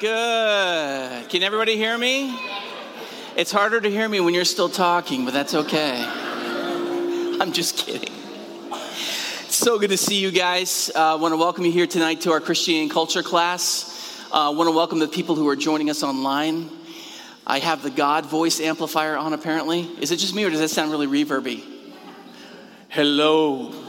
Good. Can everybody hear me? It's harder to hear me when you're still talking, but that's okay. I'm just kidding. It's so good to see you guys. I want to welcome you here tonight to our Christianity and Culture class. I want to welcome the people who are joining us online. I have the God voice amplifier on apparently. Is it just me or does that sound really reverby? Hello.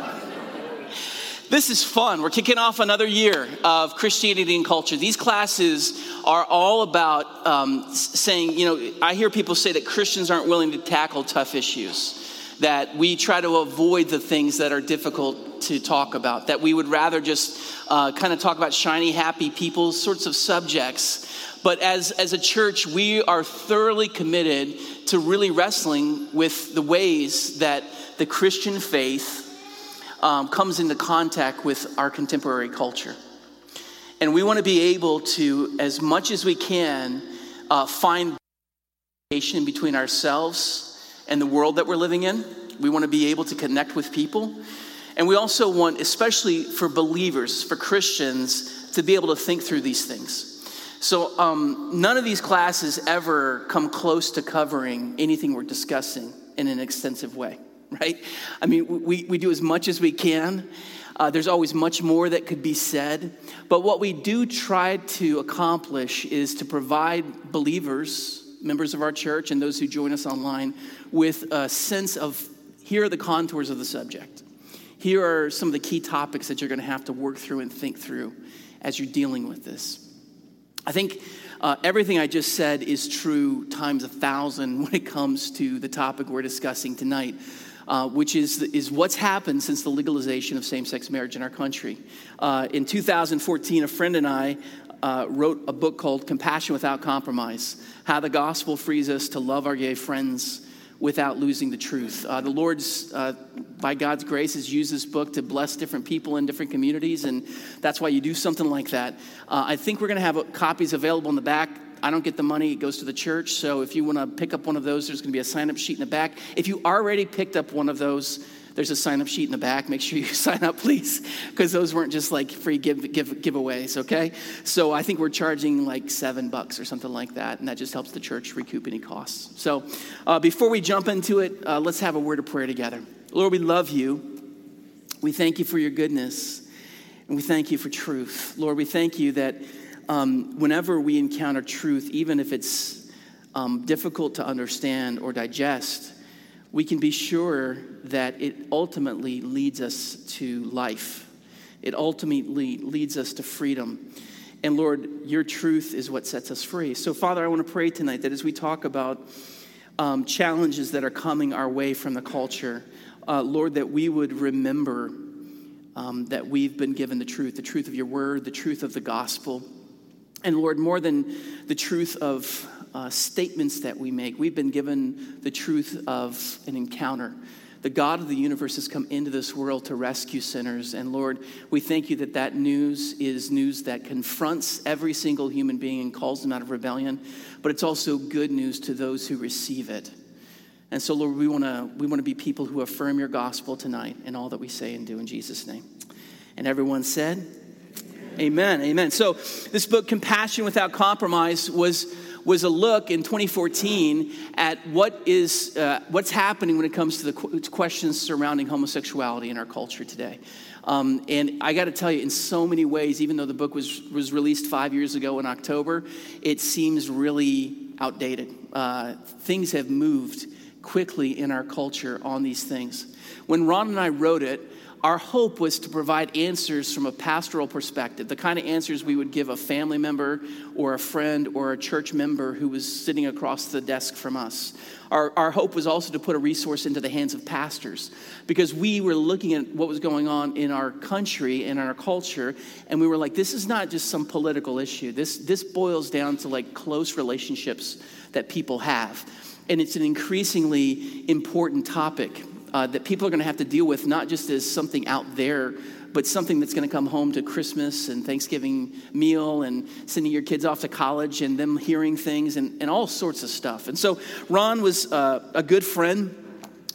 This is fun. We're kicking off another year of Christianity and Culture. These classes are all about saying, I hear people say that Christians aren't willing to tackle tough issues, that we try to avoid the things that are difficult to talk about, that we would rather just kind of talk about shiny, happy people, sorts of subjects. But as a church, we are thoroughly committed to really wrestling with the ways that the Christian faith comes into contact with our contemporary culture. And we want to be able to, as much as we can, find communication between ourselves and the world that we're living in. We want to be able to connect with people. And we also want, especially for believers, for Christians, to be able to think through these things. So none of these classes ever come close to covering anything we're discussing in an extensive way. Right? I mean, we do as much as we can. There's always much more that could be said. But what we do try to accomplish is to provide believers, members of our church, and those who join us online with a sense of, here are the contours of the subject. Here are some of the key topics that you're going to have to work through and think through as you're dealing with this. I think everything I just said is true times 1,000 when it comes to the topic we're discussing tonight. Which is what's happened since the legalization of same-sex marriage in our country. In 2014, a friend and I wrote a book called Compassion Without Compromise, How the Gospel Frees Us to Love Our Gay Friends Without Losing the Truth. The Lord's, by God's grace, has used this book to bless different people in different communities, and that's why you do something like that. I think we're going to have copies available in the back. I don't get the money, it goes to the church. So if you want to pick up one of those, there's going to be a sign-up sheet in the back. If you already picked up one of those, there's a sign-up sheet in the back. Make sure you sign up, please, because those weren't just like free giveaways, okay? So I think we're charging like $7 or something like that, and that just helps the church recoup any costs. So before we jump into it, let's have a word of prayer together. Lord, we love you. We thank you for your goodness, and we thank you for truth. Lord, we thank you that whenever we encounter truth, even if it's difficult to understand or digest, we can be sure that it ultimately leads us to life. It ultimately leads us to freedom. And Lord, your truth is what sets us free. So Father, I want to pray tonight that as we talk about challenges that are coming our way from the culture, Lord, that we would remember that we've been given the truth of your word, the truth of the gospel. And Lord, more than the truth of statements that we make, we've been given the truth of an encounter. The God of the universe has come into this world to rescue sinners. And Lord, we thank you that news is news that confronts every single human being and calls them out of rebellion. But it's also good news to those who receive it. And so, Lord, we want to be people who affirm your gospel tonight in all that we say and do in Jesus' name. And everyone said, Amen, amen. So this book, Compassion Without Compromise, was a look in 2014 at what's happening when it comes to the questions surrounding homosexuality in our culture today. And I got to tell you, in so many ways, even though the book was released 5 years ago in October, it seems really outdated. Things have moved quickly in our culture on these things. When Ron and I wrote it, our hope was to provide answers from a pastoral perspective, the kind of answers we would give a family member or a friend or a church member who was sitting across the desk from us. Our hope was also to put a resource into the hands of pastors, because we were looking at what was going on in our country and in our culture, and we were like, this is not just some political issue. This boils down to like close relationships that people have, and it's an increasingly important topic that people are going to have to deal with, not just as something out there, but something that's going to come home to Christmas and Thanksgiving meal and sending your kids off to college and them hearing things and all sorts of stuff. And so Ron was a good friend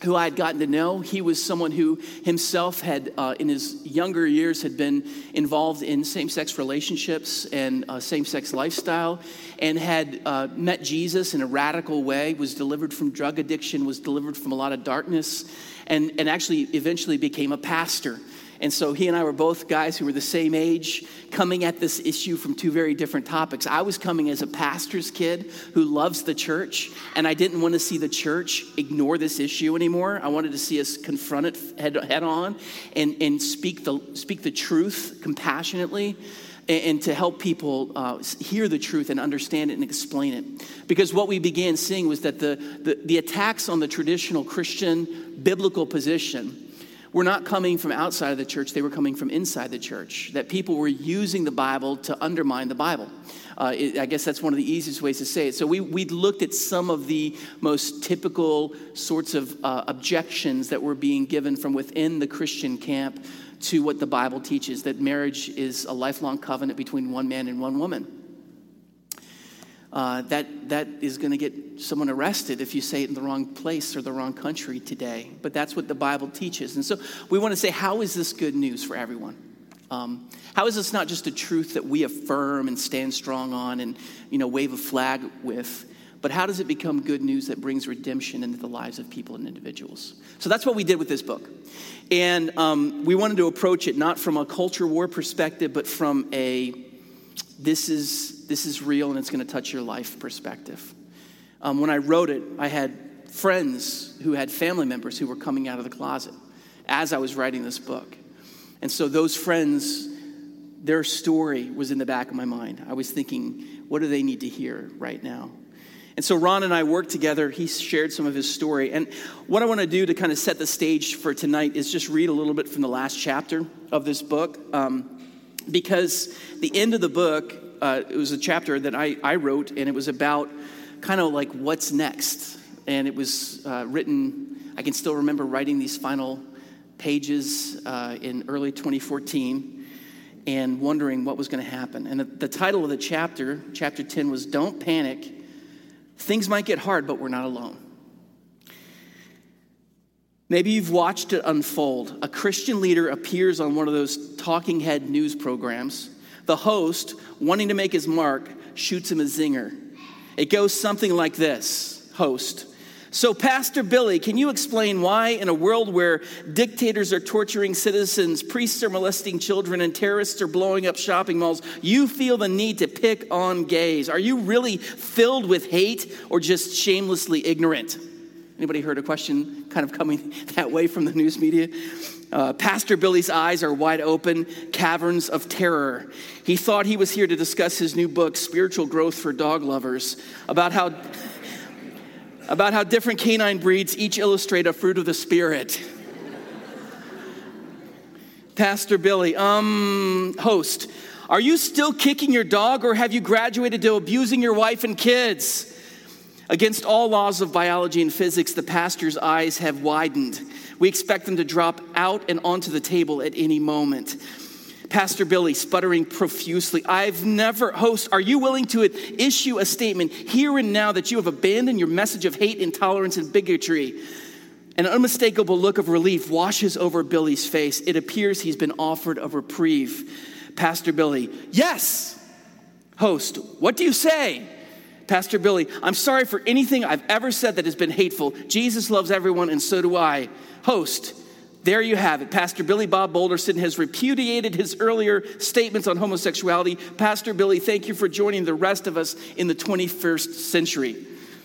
who I had gotten to know. He was someone who himself had, in his younger years, had been involved in same-sex relationships and same-sex lifestyle, and had met Jesus in a radical way, was delivered from drug addiction, was delivered from a lot of darkness, and actually eventually became a pastor. And so he and I were both guys who were the same age, coming at this issue from two very different topics. I was coming as a pastor's kid who loves the church, and I didn't want to see the church ignore this issue anymore. I wanted to see us confront it head on and speak the truth compassionately, and to help people hear the truth and understand it and explain it. Because what we began seeing was that the attacks on the traditional Christian biblical position were not coming from outside of the church, they were coming from inside the church. That people were using the Bible to undermine the Bible. I guess that's one of the easiest ways to say it. So we looked at some of the most typical sorts of objections that were being given from within the Christian camp to what the Bible teaches, that marriage is a lifelong covenant between one man and one woman. That is going to get someone arrested if you say it in the wrong place or the wrong country today. But that's what the Bible teaches. And so we want to say, how is this good news for everyone? How is this not just a truth that we affirm and stand strong on and, wave a flag with, but how does it become good news that brings redemption into the lives of people and individuals? So that's what we did with this book. And we wanted to approach it not from a culture war perspective, but from a this is real and it's going to touch your life perspective. When I wrote it, I had friends who had family members who were coming out of the closet as I was writing this book. And so those friends, their story was in the back of my mind. I was thinking, what do they need to hear right now? And so Ron and I worked together. He shared some of his story. And what I want to do to kind of set the stage for tonight is just read a little bit from the last chapter of this book. Because the end of the book, it was a chapter that I wrote, and it was about kind of like what's next. And it was written, I can still remember writing these final pages in early 2014 and wondering what was going to happen. And the title of the chapter 10, was Don't Panic. Things might get hard, but we're not alone. Maybe you've watched it unfold. A Christian leader appears on one of those talking head news programs. The host, wanting to make his mark, shoots him a zinger. It goes something like this. Host: so Pastor Billy, can you explain why in a world where dictators are torturing citizens, priests are molesting children, and terrorists are blowing up shopping malls, you feel the need to pick on gays? Are you really filled with hate or just shamelessly ignorant? Anybody heard a question kind of coming that way from the news media? Pastor Billy's eyes are wide open, caverns of terror. He thought he was here to discuss his new book, Spiritual Growth for Dog Lovers, about how different canine breeds each illustrate a fruit of the Spirit. Pastor Billy, host, are you still kicking your dog, or have you graduated to abusing your wife and kids? Against all laws of biology and physics, the pastor's eyes have widened. We expect them to drop out and onto the table at any moment. Pastor Billy, sputtering profusely, host, are you willing to issue a statement here and now that you have abandoned your message of hate, intolerance, and bigotry? An unmistakable look of relief washes over Billy's face. It appears he's been offered a reprieve. Pastor Billy, yes. Host, what do you say? Pastor Billy, I'm sorry for anything I've ever said that has been hateful. Jesus loves everyone, and so do I. Host, there you have it. Pastor Billy Bob Boulderson has repudiated his earlier statements on homosexuality. Pastor Billy, thank you for joining the rest of us in the 21st century.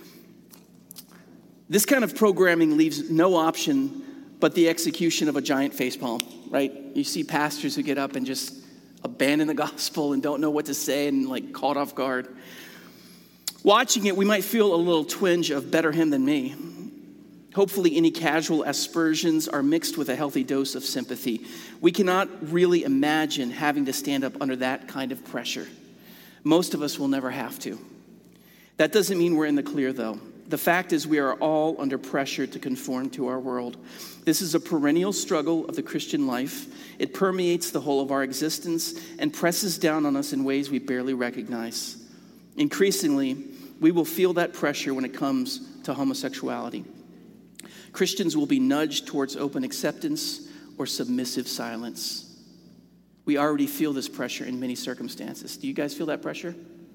This kind of programming leaves no option but the execution of a giant facepalm, right? You see pastors who get up and just abandon the gospel and don't know what to say and like caught off guard. Watching it, we might feel a little twinge of better him than me. Hopefully, any casual aspersions are mixed with a healthy dose of sympathy. We cannot really imagine having to stand up under that kind of pressure. Most of us will never have to. That doesn't mean we're in the clear, though. The fact is we are all under pressure to conform to our world. This is a perennial struggle of the Christian life. It permeates the whole of our existence and presses down on us in ways we barely recognize. Increasingly, we will feel that pressure when it comes to homosexuality. Christians will be nudged towards open acceptance or submissive silence. We already feel this pressure in many circumstances. Do you guys feel that pressure?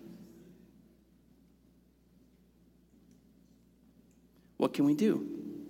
What can we do?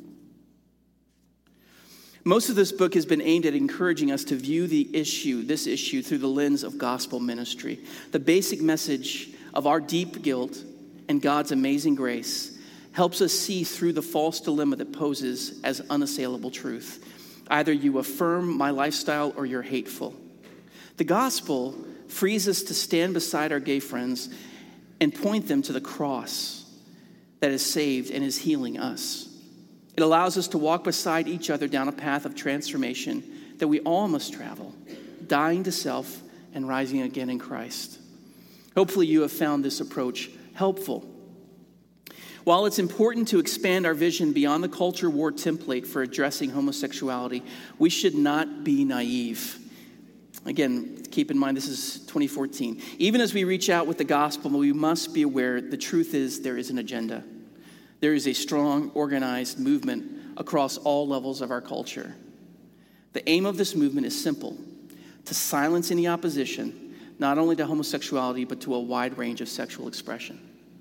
Most of this book has been aimed at encouraging us to view this issue through the lens of gospel ministry. The basic message of our deep guilt and God's amazing grace helps us see through the false dilemma that poses as unassailable truth. Either you affirm my lifestyle or you're hateful. The gospel frees us to stand beside our gay friends and point them to the cross that has saved and is healing us. It allows us to walk beside each other down a path of transformation that we all must travel, dying to self and rising again in Christ. Hopefully you have found this approach helpful. While it's important to expand our vision beyond the culture war template for addressing homosexuality, we should not be naive. Again, keep in mind this is 2014. Even as we reach out with the gospel, we must be aware the truth is there is an agenda. There is a strong, organized movement across all levels of our culture. The aim of this movement is simple: to silence any opposition, not only to homosexuality, but to a wide range of sexual expression.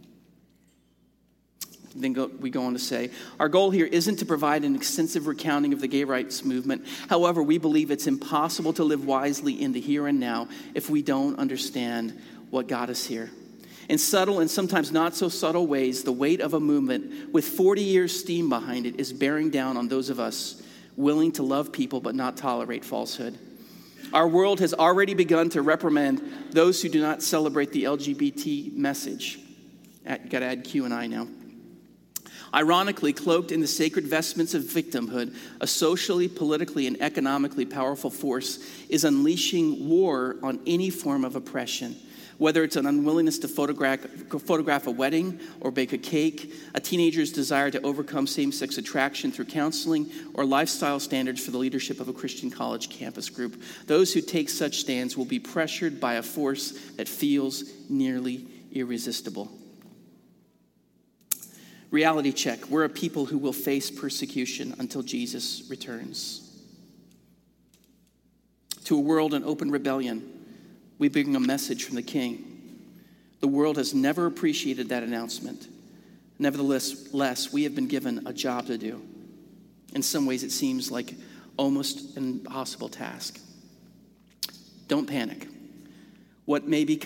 Then we go on to say, our goal here isn't to provide an extensive recounting of the gay rights movement. However, we believe it's impossible to live wisely in the here and now if we don't understand what got us here. In subtle and sometimes not so subtle ways, the weight of a movement with 40 years steam behind it is bearing down on those of us willing to love people but not tolerate falsehood. Our world has already begun to reprimand those who do not celebrate the LGBT message. You got to add Q and I now. Ironically, cloaked in the sacred vestments of victimhood, a socially, politically, and economically powerful force is unleashing war on any form of oppression. Whether it's an unwillingness to photograph a wedding or bake a cake, a teenager's desire to overcome same-sex attraction through counseling, or lifestyle standards for the leadership of a Christian college campus group, those who take such stands will be pressured by a force that feels nearly irresistible. Reality check. We're a people who will face persecution until Jesus returns. To a world in open rebellion, we bring a message from the King. The world has never appreciated that announcement. Nevertheless, we have been given a job to do. In some ways, it seems like almost an impossible task. Don't panic. Whatever may be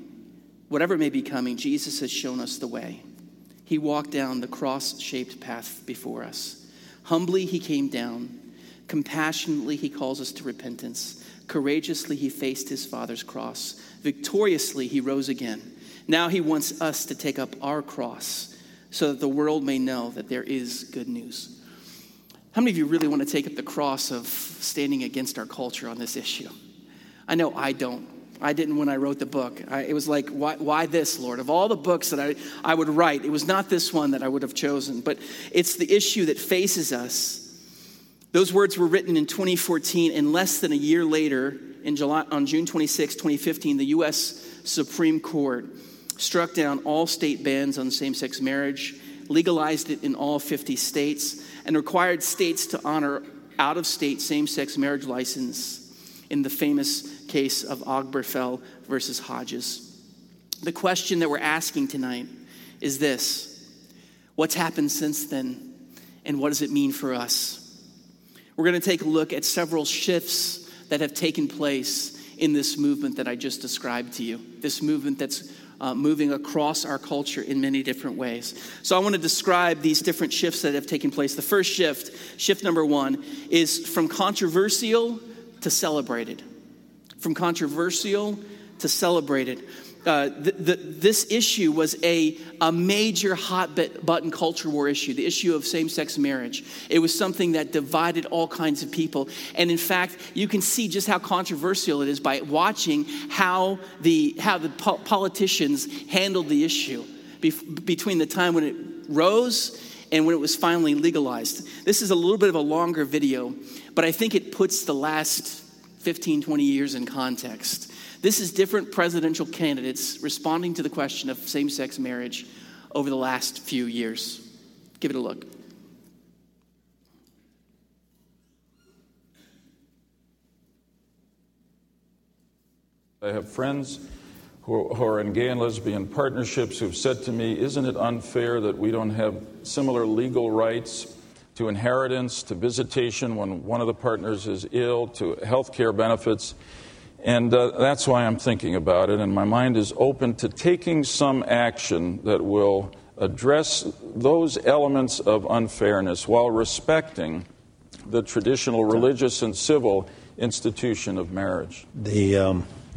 coming, Jesus has shown us the way. He walked down the cross-shaped path before us. Humbly, he came down. Compassionately, he calls us to repentance. Courageously, he faced his Father's cross. Victoriously, he rose again. Now he wants us to take up our cross so that the world may know that there is good news. How many of you really want to take up the cross of standing against our culture on this issue? I know I don't. I didn't when I wrote the book. It was like, why this, Lord? Of all the books that I would write, it was not this one that I would have chosen. But it's the issue that faces us. Those words were written in 2014, and less than a year later, on June 26, 2015, the U.S. Supreme Court struck down all state bans on same-sex marriage, legalized it in all 50 states, and required states to honor out-of-state same-sex marriage license in the famous case of Obergefell versus Hodges. The question that we're asking tonight is this: what's happened since then, and what does it mean for us? We're going to take a look at several shifts that have taken place in this movement that I just described to you, this movement that's moving across our culture in many different ways. So I want to describe these different shifts that have taken place. The first shift number one, is from controversial to celebrated. From controversial to celebrated. This issue was a major hot-button culture war issue, the issue of same-sex marriage. It was something that divided all kinds of people. And in fact, you can see just how controversial it is by watching how the politicians handled the issue between the time when it rose and when it was finally legalized. This is a little bit of a longer video, but I think it puts the last 15, 20 years in context. This is different presidential candidates responding to the question of same-sex marriage over the last few years. Give it a look. I have friends who are in gay and lesbian partnerships who've said to me, isn't it unfair that we don't have similar legal rights to inheritance, to visitation when one of the partners is ill, to health care benefits? And that's why I'm thinking about it, and my mind is open to taking some action that will address those elements of unfairness while respecting the traditional religious and civil institution of marriage. The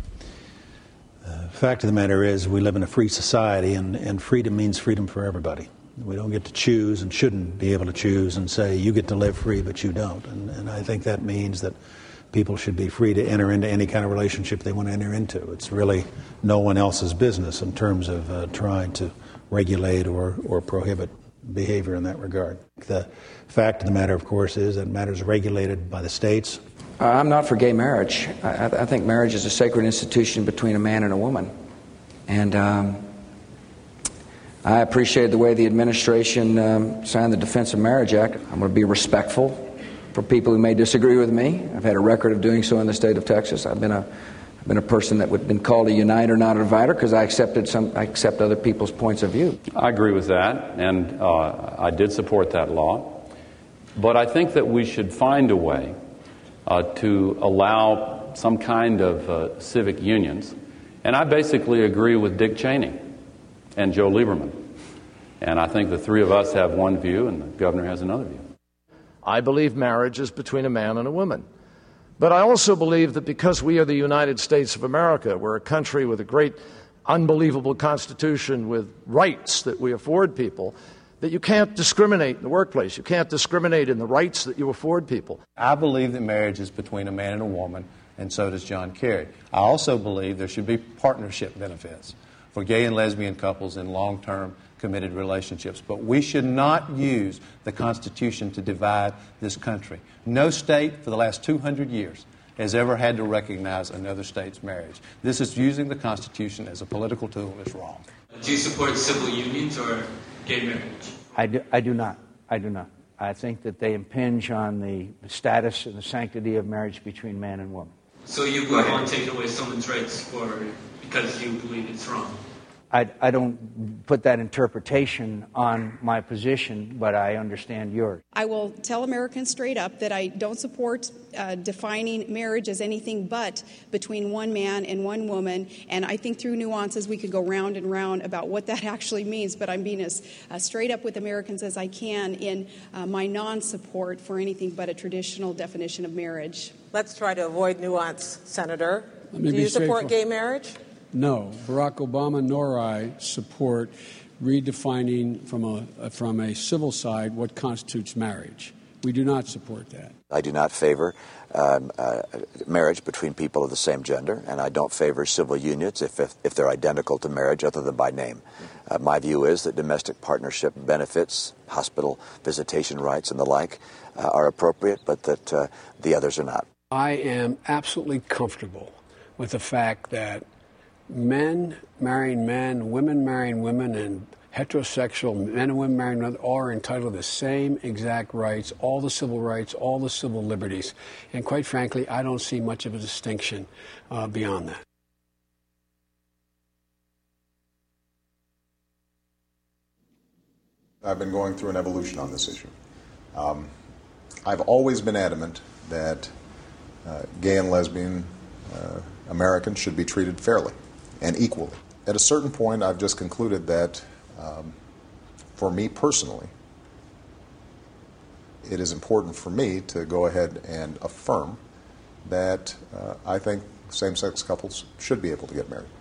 fact of the matter is we live in a free society, and freedom means freedom for everybody. We don't get to choose and shouldn't be able to choose and say, you get to live free, but you don't. And I think that means that people should be free to enter into any kind of relationship they want to enter into. It's really no one else's business in terms of trying to regulate or prohibit behavior in that regard. The fact of the matter, of course, is that matters are regulated by the states. I'm not for gay marriage. I think marriage is a sacred institution between a man and a woman. And I appreciate the way the administration signed the Defense of Marriage Act. I'm going to be respectful for people who may disagree with me. I've had a record of doing so in the state of Texas. I've been a person that would have been called a uniter, not a divider, because I accept other people's points of view. I agree with that, and I did support that law. But I think that we should find a way to allow some kind of civic unions. And I basically agree with Dick Cheney and Joe Lieberman. And I think the three of us have one view and the governor has another view. I believe marriage is between a man and a woman. But I also believe that because we are the United States of America, we're a country with a great, unbelievable constitution with rights that we afford people, that you can't discriminate in the workplace. You can't discriminate in the rights that you afford people. I believe that marriage is between a man and a woman, and so does John Kerry. I also believe there should be partnership benefits for gay and lesbian couples in long-term committed relationships. But we should not use the Constitution to divide this country. No state for the last 200 years has ever had to recognize another state's marriage. This is using the Constitution as a political tool, and it's wrong. Do you support civil unions or gay marriage? I do not. I think that they impinge on the status and the sanctity of marriage between man and woman. So you would want to take away someone's rights because you believe it's wrong? I don't put that interpretation on my position, but I understand yours. I will tell Americans straight up that I don't support defining marriage as anything but between one man and one woman, and I think through nuances we could go round and round about what that actually means, but I'm being as straight up with Americans as I can in my non-support for anything but a traditional definition of marriage. Let's try to avoid nuance, Senator. Do you support gay marriage? No, Barack Obama nor I support redefining from a civil side what constitutes marriage. We do not support that. I do not favor marriage between people of the same gender, and I don't favor civil unions if they're identical to marriage other than by name. My view is that domestic partnership benefits, hospital visitation rights and the like are appropriate, but that the others are not. I am absolutely comfortable with the fact that men marrying men, women marrying women, and heterosexual men and women marrying women all are entitled to the same exact rights, all the civil rights, all the civil liberties. And quite frankly, I don't see much of a distinction beyond that. I've been going through an evolution on this issue. I've always been adamant that gay and lesbian Americans should be treated fairly and equally. At a certain point, I've just concluded that, for me personally, it is important for me to go ahead and affirm that I think same-sex couples should be able to get married.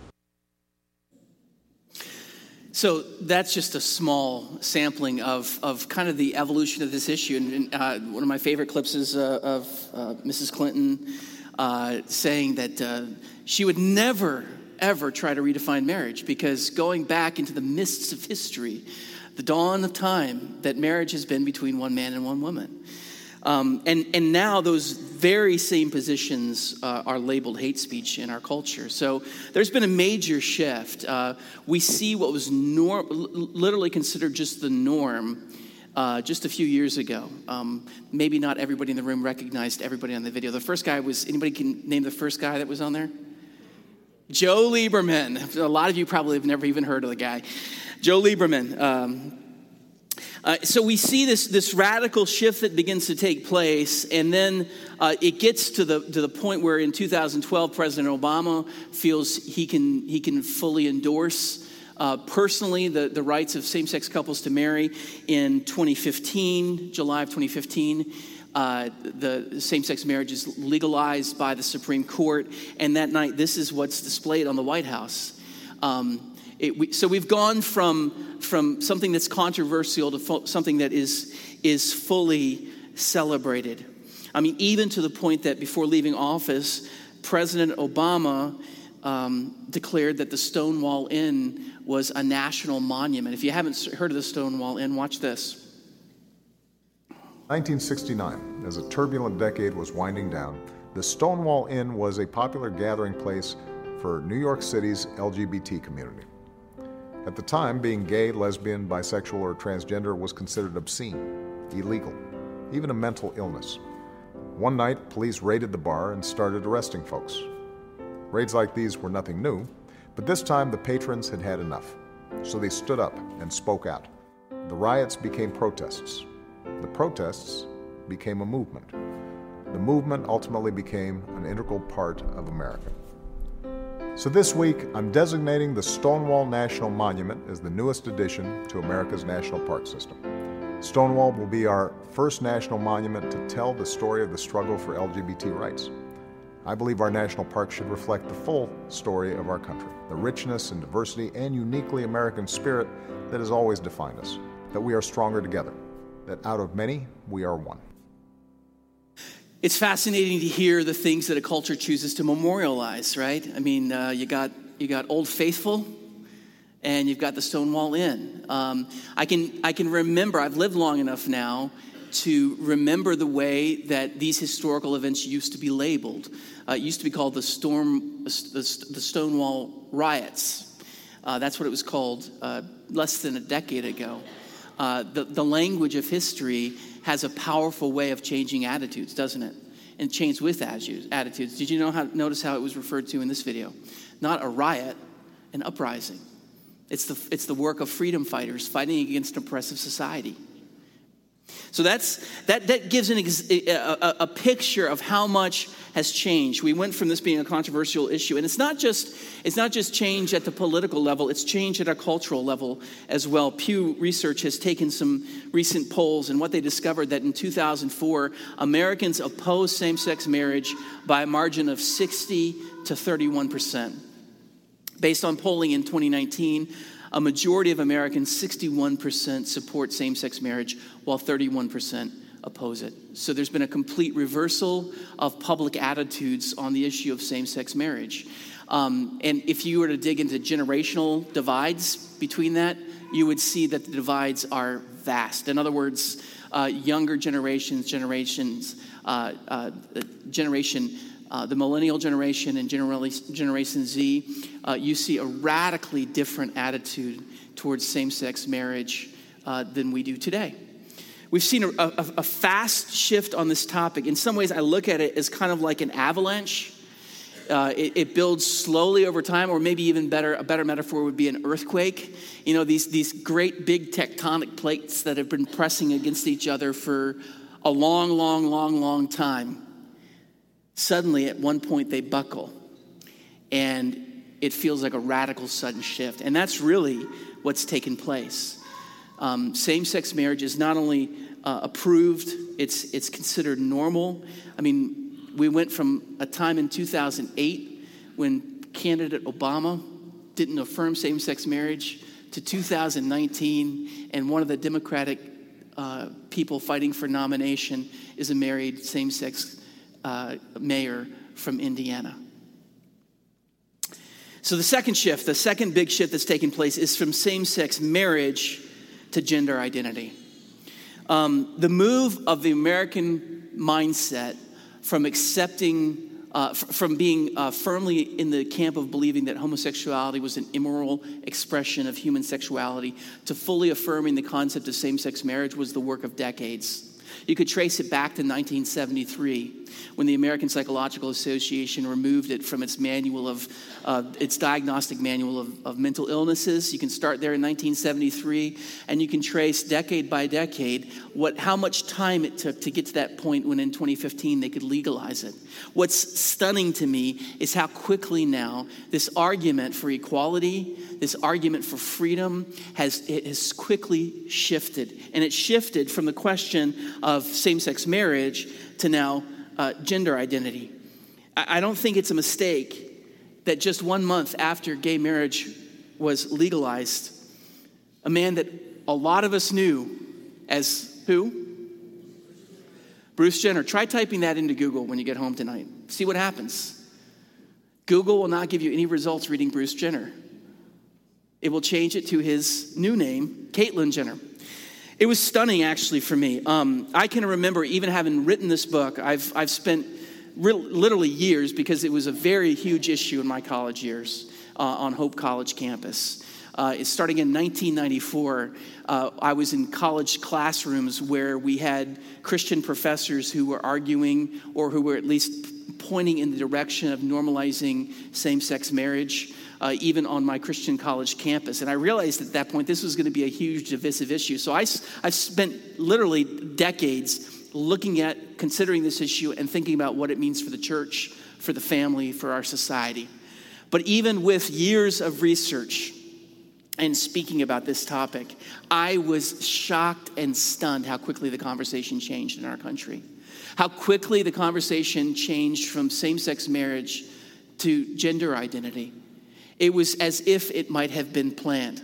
So that's just a small sampling of kind of the evolution of this issue. And one of my favorite clips is of Mrs. Clinton saying that she would never, ever try to redefine marriage because going back into the mists of history, the dawn of time, that marriage has been between one man and one woman. And now those very same positions are labeled hate speech in our culture. So there's been a major shift. We see what was literally considered just the norm just a few years ago. Maybe not everybody in the room recognized everybody on the video. The first guy was, anybody can name the first guy that was on there? Joe Lieberman. A lot of you probably have never even heard of the guy. Joe Lieberman. So we see this radical shift that begins to take place, and then it gets to the point where in 2012, President Obama feels he can fully endorse personally the rights of same-sex couples to marry. In 2015, July of 2015, the same-sex marriage is legalized by the Supreme Court, and that night, this is what's displayed on the White House. So we've gone from something that's controversial to something that is fully celebrated. I mean, even to the point that before leaving office, President Obama declared that the Stonewall Inn was a national monument. If you haven't heard of the Stonewall Inn, watch this. 1969, as a turbulent decade was winding down, the Stonewall Inn was a popular gathering place for New York City's LGBT community. At the time, being gay, lesbian, bisexual, or transgender was considered obscene, illegal, even a mental illness. One night, police raided the bar and started arresting folks. Raids like these were nothing new, but this time the patrons had had enough, so they stood up and spoke out. The riots became protests. The protests became a movement. The movement ultimately became an integral part of America. So this week, I'm designating the Stonewall National Monument as the newest addition to America's national park system. Stonewall will be our first national monument to tell the story of the struggle for LGBT rights. I believe our national park should reflect the full story of our country, the richness and diversity and uniquely American spirit that has always defined us, that we are stronger together, that out of many, we are one. It's fascinating to hear the things that a culture chooses to memorialize, right? I mean, you got Old Faithful, and you've got the Stonewall Inn. I can remember. I've lived long enough now to remember the way that these historical events used to be labeled. It used to be called the Stonewall Riots. That's what it was called less than a decade ago. The language of history has a powerful way of changing attitudes, doesn't it? And change with attitudes. Did you notice how it was referred to in this video? Not a riot, an uprising. It's the work of freedom fighters fighting against oppressive society. So that gives a picture of how much has changed. We went from this being a controversial issue, and it's not just change at the political level, it's change at a cultural level as well. Pew Research has taken some recent polls, and what they discovered that in 2004, Americans opposed same-sex marriage by a margin of 60 to 31%. Based on polling in 2019, a majority of Americans, 61%, support same-sex marriage, while 31% oppose it. So there's been a complete reversal of public attitudes on the issue of same-sex marriage. And if you were to dig into generational divides between that, you would see that the divides are vast. In other words, younger the millennial generation and Generation Z, you see a radically different attitude towards same-sex marriage than we do today. We've seen a fast shift on this topic. In some ways, I look at it as kind of like an avalanche. It builds slowly over time, or maybe even a better metaphor would be an earthquake. You know, these great big tectonic plates that have been pressing against each other for a long time. Suddenly, at one point, they buckle, and it feels like a radical sudden shift. And that's really what's taken place. Same-sex marriage is not only approved, it's considered normal. I mean, we went from a time in 2008 when candidate Obama didn't affirm same-sex marriage to 2019, and one of the Democratic people fighting for nomination is a married same-sex mayor from Indiana. So the second big shift that's taking place is from same-sex marriage to gender identity. The move of the American mindset from accepting, from being firmly in the camp of believing that homosexuality was an immoral expression of human sexuality to fully affirming the concept of same-sex marriage was the work of decades. You could trace it back to 1973 when the American Psychological Association removed it from its manual of its diagnostic manual of mental illnesses. You can start there in 1973, and you can trace decade by decade how much time it took to get to that point when in 2015 they could legalize it. What's stunning to me is how quickly now this argument for equality, this argument for freedom has quickly shifted. And it shifted from the question of same-sex marriage to now gender identity. I don't think it's a mistake that just 1 month after gay marriage was legalized, a man that a lot of us knew as who? Bruce Jenner. Try typing that into Google when you get home tonight. See what happens. Google will not give you any results reading Bruce Jenner. It will change it to his new name, Caitlyn Jenner. It was stunning, actually, for me. I can remember even having written this book. I've spent literally years, because it was a very huge issue in my college years on Hope College campus. Starting in 1994, I was in college classrooms where we had Christian professors who were arguing, or who were at least pointing in the direction of normalizing same-sex marriage, even on my Christian college campus. And I realized at that point this was going to be a huge divisive issue. So I've spent literally decades looking at, considering this issue and thinking about what it means for the church, for the family, for our society. But even with years of research and speaking about this topic, I was shocked and stunned how quickly the conversation changed in our country. How quickly the conversation changed from same-sex marriage to gender identity. It was as if it might have been planned.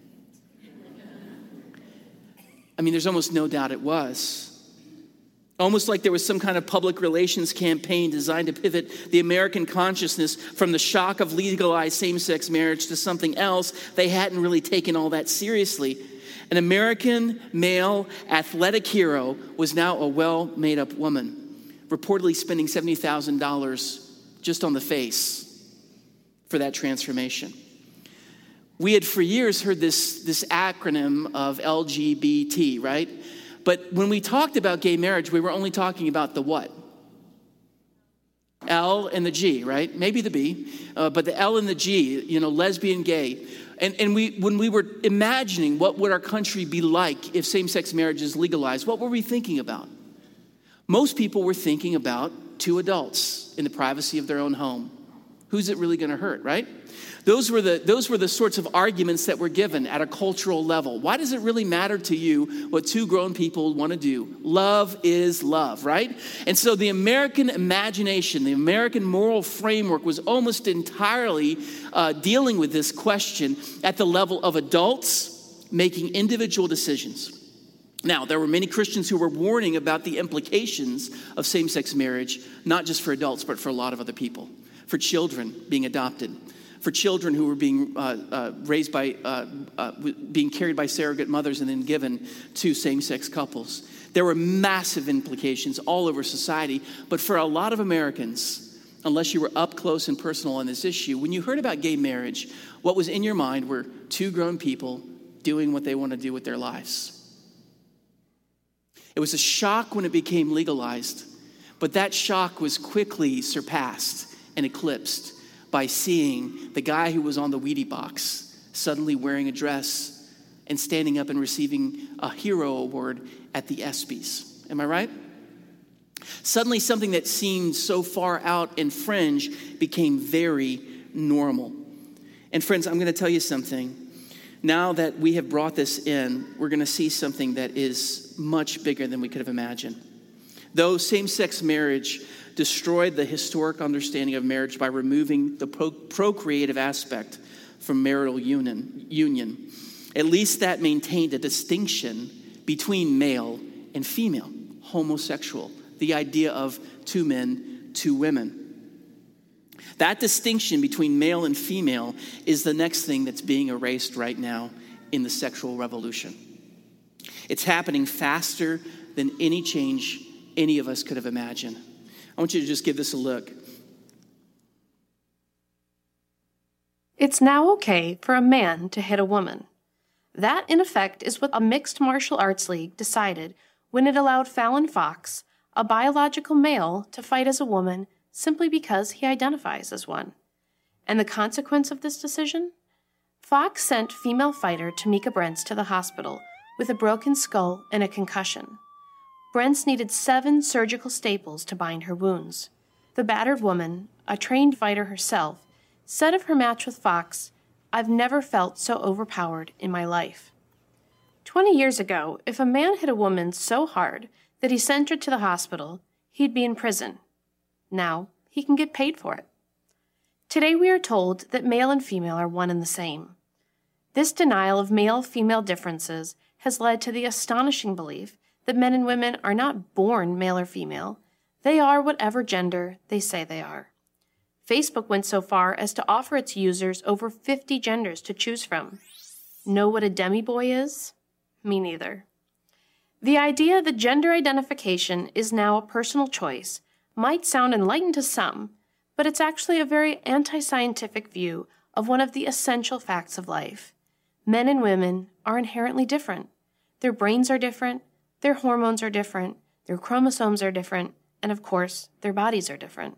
I mean, there's almost no doubt it was. Almost like there was some kind of public relations campaign designed to pivot the American consciousness from the shock of legalized same-sex marriage to something else they hadn't really taken all that seriously. An American male athletic hero was now a well-made-up woman, reportedly spending $70,000 just on the face for that transformation. We had for years heard this acronym of LGBT, right? But when we talked about gay marriage, we were only talking about the what? L and the G, right? Maybe the B, but the L and the G, lesbian, gay. And when we were imagining what would our country be like if same-sex marriage is legalized, what were we thinking about? Most people were thinking about two adults in the privacy of their own home. Who's it really going to hurt, right? Those were the sorts of arguments that were given at a cultural level. Why does it really matter to you what two grown people want to do? Love is love, right? And so the American imagination, the American moral framework was almost entirely dealing with this question at the level of adults making individual decisions. Now, there were many Christians who were warning about the implications of same-sex marriage, not just for adults, but for a lot of other people. For children being adopted, for children who were being raised by, being carried by surrogate mothers and then given to same-sex couples. There were massive implications all over society, but for a lot of Americans, unless you were up close and personal on this issue, when you heard about gay marriage, what was in your mind were two grown people doing what they want to do with their lives. It was a shock when it became legalized, but that shock was quickly surpassed and eclipsed by seeing the guy who was on the Wheatie box suddenly wearing a dress and standing up and receiving a hero award at the ESPYs. Am I right? Suddenly something that seemed so far out and fringe became very normal. And friends, I'm going to tell you something. Now that we have brought this in, we're going to see something that is much bigger than we could have imagined. Though same-sex marriage destroyed the historic understanding of marriage by removing the procreative aspect from marital union, at least that maintained a distinction between male and female, homosexual, the idea of two men, two women. That distinction between male and female is the next thing that's being erased right now in the sexual revolution. It's happening faster than any change any of us could have imagined. I want you to just give this a look. It's now okay for a man to hit a woman. That, in effect, is what a mixed martial arts league decided when it allowed Fallon Fox, a biological male, to fight as a woman simply because he identifies as one. And the consequence of this decision? Fox sent female fighter Tamika Brents to the hospital with a broken skull and a concussion. Brents needed 7 surgical staples to bind her wounds. The battered woman, a trained fighter herself, said of her match with Fox, "I've never felt so overpowered in my life." 20 years ago, if a man hit a woman so hard that he sent her to the hospital, he'd be in prison. Now, he can get paid for it. Today we are told that male and female are one and the same. This denial of male-female differences has led to the astonishing belief that men and women are not born male or female. They are whatever gender they say they are. Facebook went so far as to offer its users over 50 genders to choose from. Know what a demi-boy is? Me neither. The idea that gender identification is now a personal choice might sound enlightened to some, but it's actually a very anti-scientific view of one of the essential facts of life. Men and women are inherently different. Their brains are different, their hormones are different, their chromosomes are different, and of course, their bodies are different.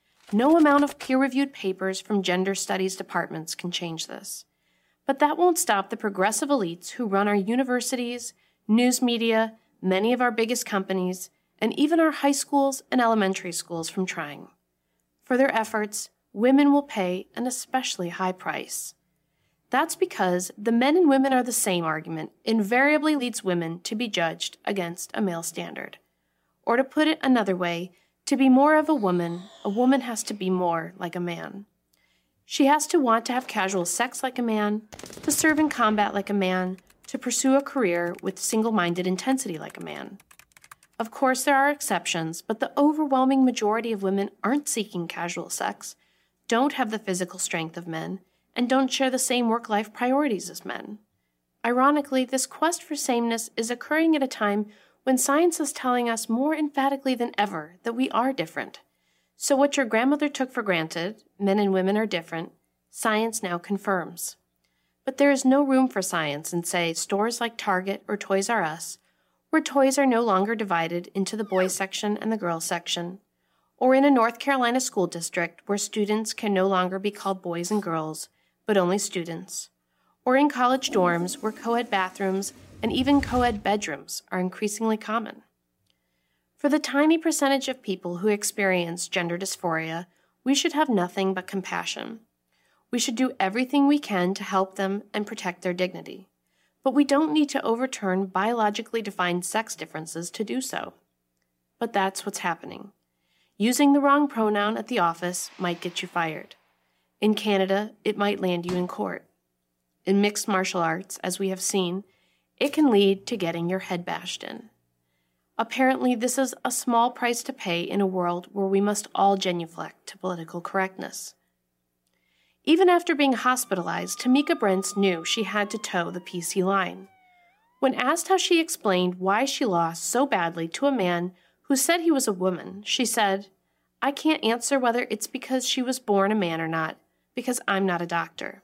No amount of peer-reviewed papers from gender studies departments can change this. But that won't stop the progressive elites who run our universities, news media, many of our biggest companies, and even our high schools and elementary schools from trying. For their efforts, women will pay an especially high price. That's because the men and women are the same argument invariably leads women to be judged against a male standard. Or to put it another way, to be more of a woman has to be more like a man. She has to want to have casual sex like a man, to serve in combat like a man, to pursue a career with single-minded intensity like a man. Of course, there are exceptions, but the overwhelming majority of women aren't seeking casual sex, don't have the physical strength of men, and don't share the same work-life priorities as men. Ironically, this quest for sameness is occurring at a time when science is telling us more emphatically than ever that we are different. So what your grandmother took for granted, men and women are different, science now confirms. But there is no room for science in, say, stores like Target or Toys R Us, where toys are no longer divided into the boys section and the girls section, or in a North Carolina school district where students can no longer be called boys and girls, but only students, or in college dorms where co-ed bathrooms and even co-ed bedrooms are increasingly common. For the tiny percentage of people who experience gender dysphoria, we should have nothing but compassion. We should do everything we can to help them and protect their dignity. But we don't need to overturn biologically defined sex differences to do so. But that's what's happening. Using the wrong pronoun at the office might get you fired. In Canada, it might land you in court. In mixed martial arts, as we have seen, it can lead to getting your head bashed in. Apparently, this is a small price to pay in a world where we must all genuflect to political correctness. Even after being hospitalized, Tamika Brents knew she had to toe the PC line. When asked how she explained why she lost so badly to a man who said he was a woman, she said, "I can't answer whether it's because she was born a man or not, because I'm not a doctor."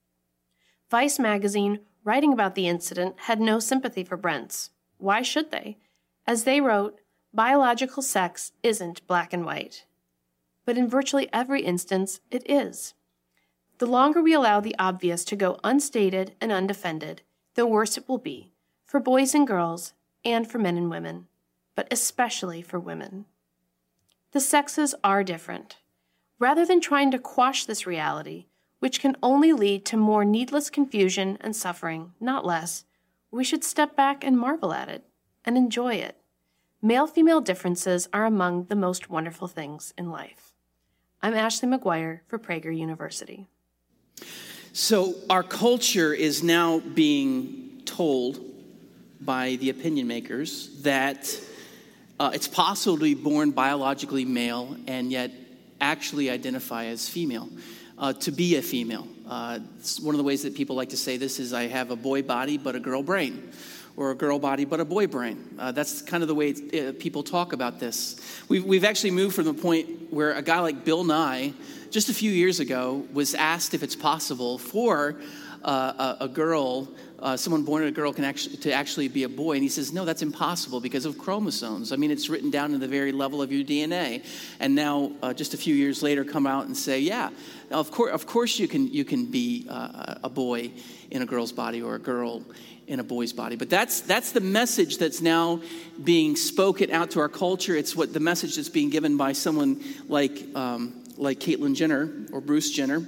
Vice magazine, writing about the incident, had no sympathy for Brents. Why should they? As they wrote, biological sex isn't black and white. But in virtually every instance, it is. The longer we allow the obvious to go unstated and undefended, the worse it will be, for boys and girls, and for men and women, but especially for women. The sexes are different. Rather than trying to quash this reality, which can only lead to more needless confusion and suffering, not less, we should step back and marvel at it, and enjoy it. Male-female differences are among the most wonderful things in life. I'm Ashley McGuire for Prager University. So our culture is now being told by the opinion makers that it's possible to be born biologically male and yet actually identify as female, to be a female. It's one of the ways that people like to say this is I have a boy body but a girl brain, or a girl body but a boy brain. That's kind of the way people talk about this. We've actually moved from the point where a guy like Bill Nye, just a few years ago, was asked if it's possible for a girl, someone born a girl, can actually be a boy. And he says, no, that's impossible because of chromosomes. I mean, it's written down in the very level of your DNA. And now, just a few years later, come out and say, yeah, of course you can be a boy in a girl's body or a girl in a boy's body. But that's the message that's now being spoken out to our culture. It's what the message that's being given by someone like Caitlyn Jenner or Bruce Jenner.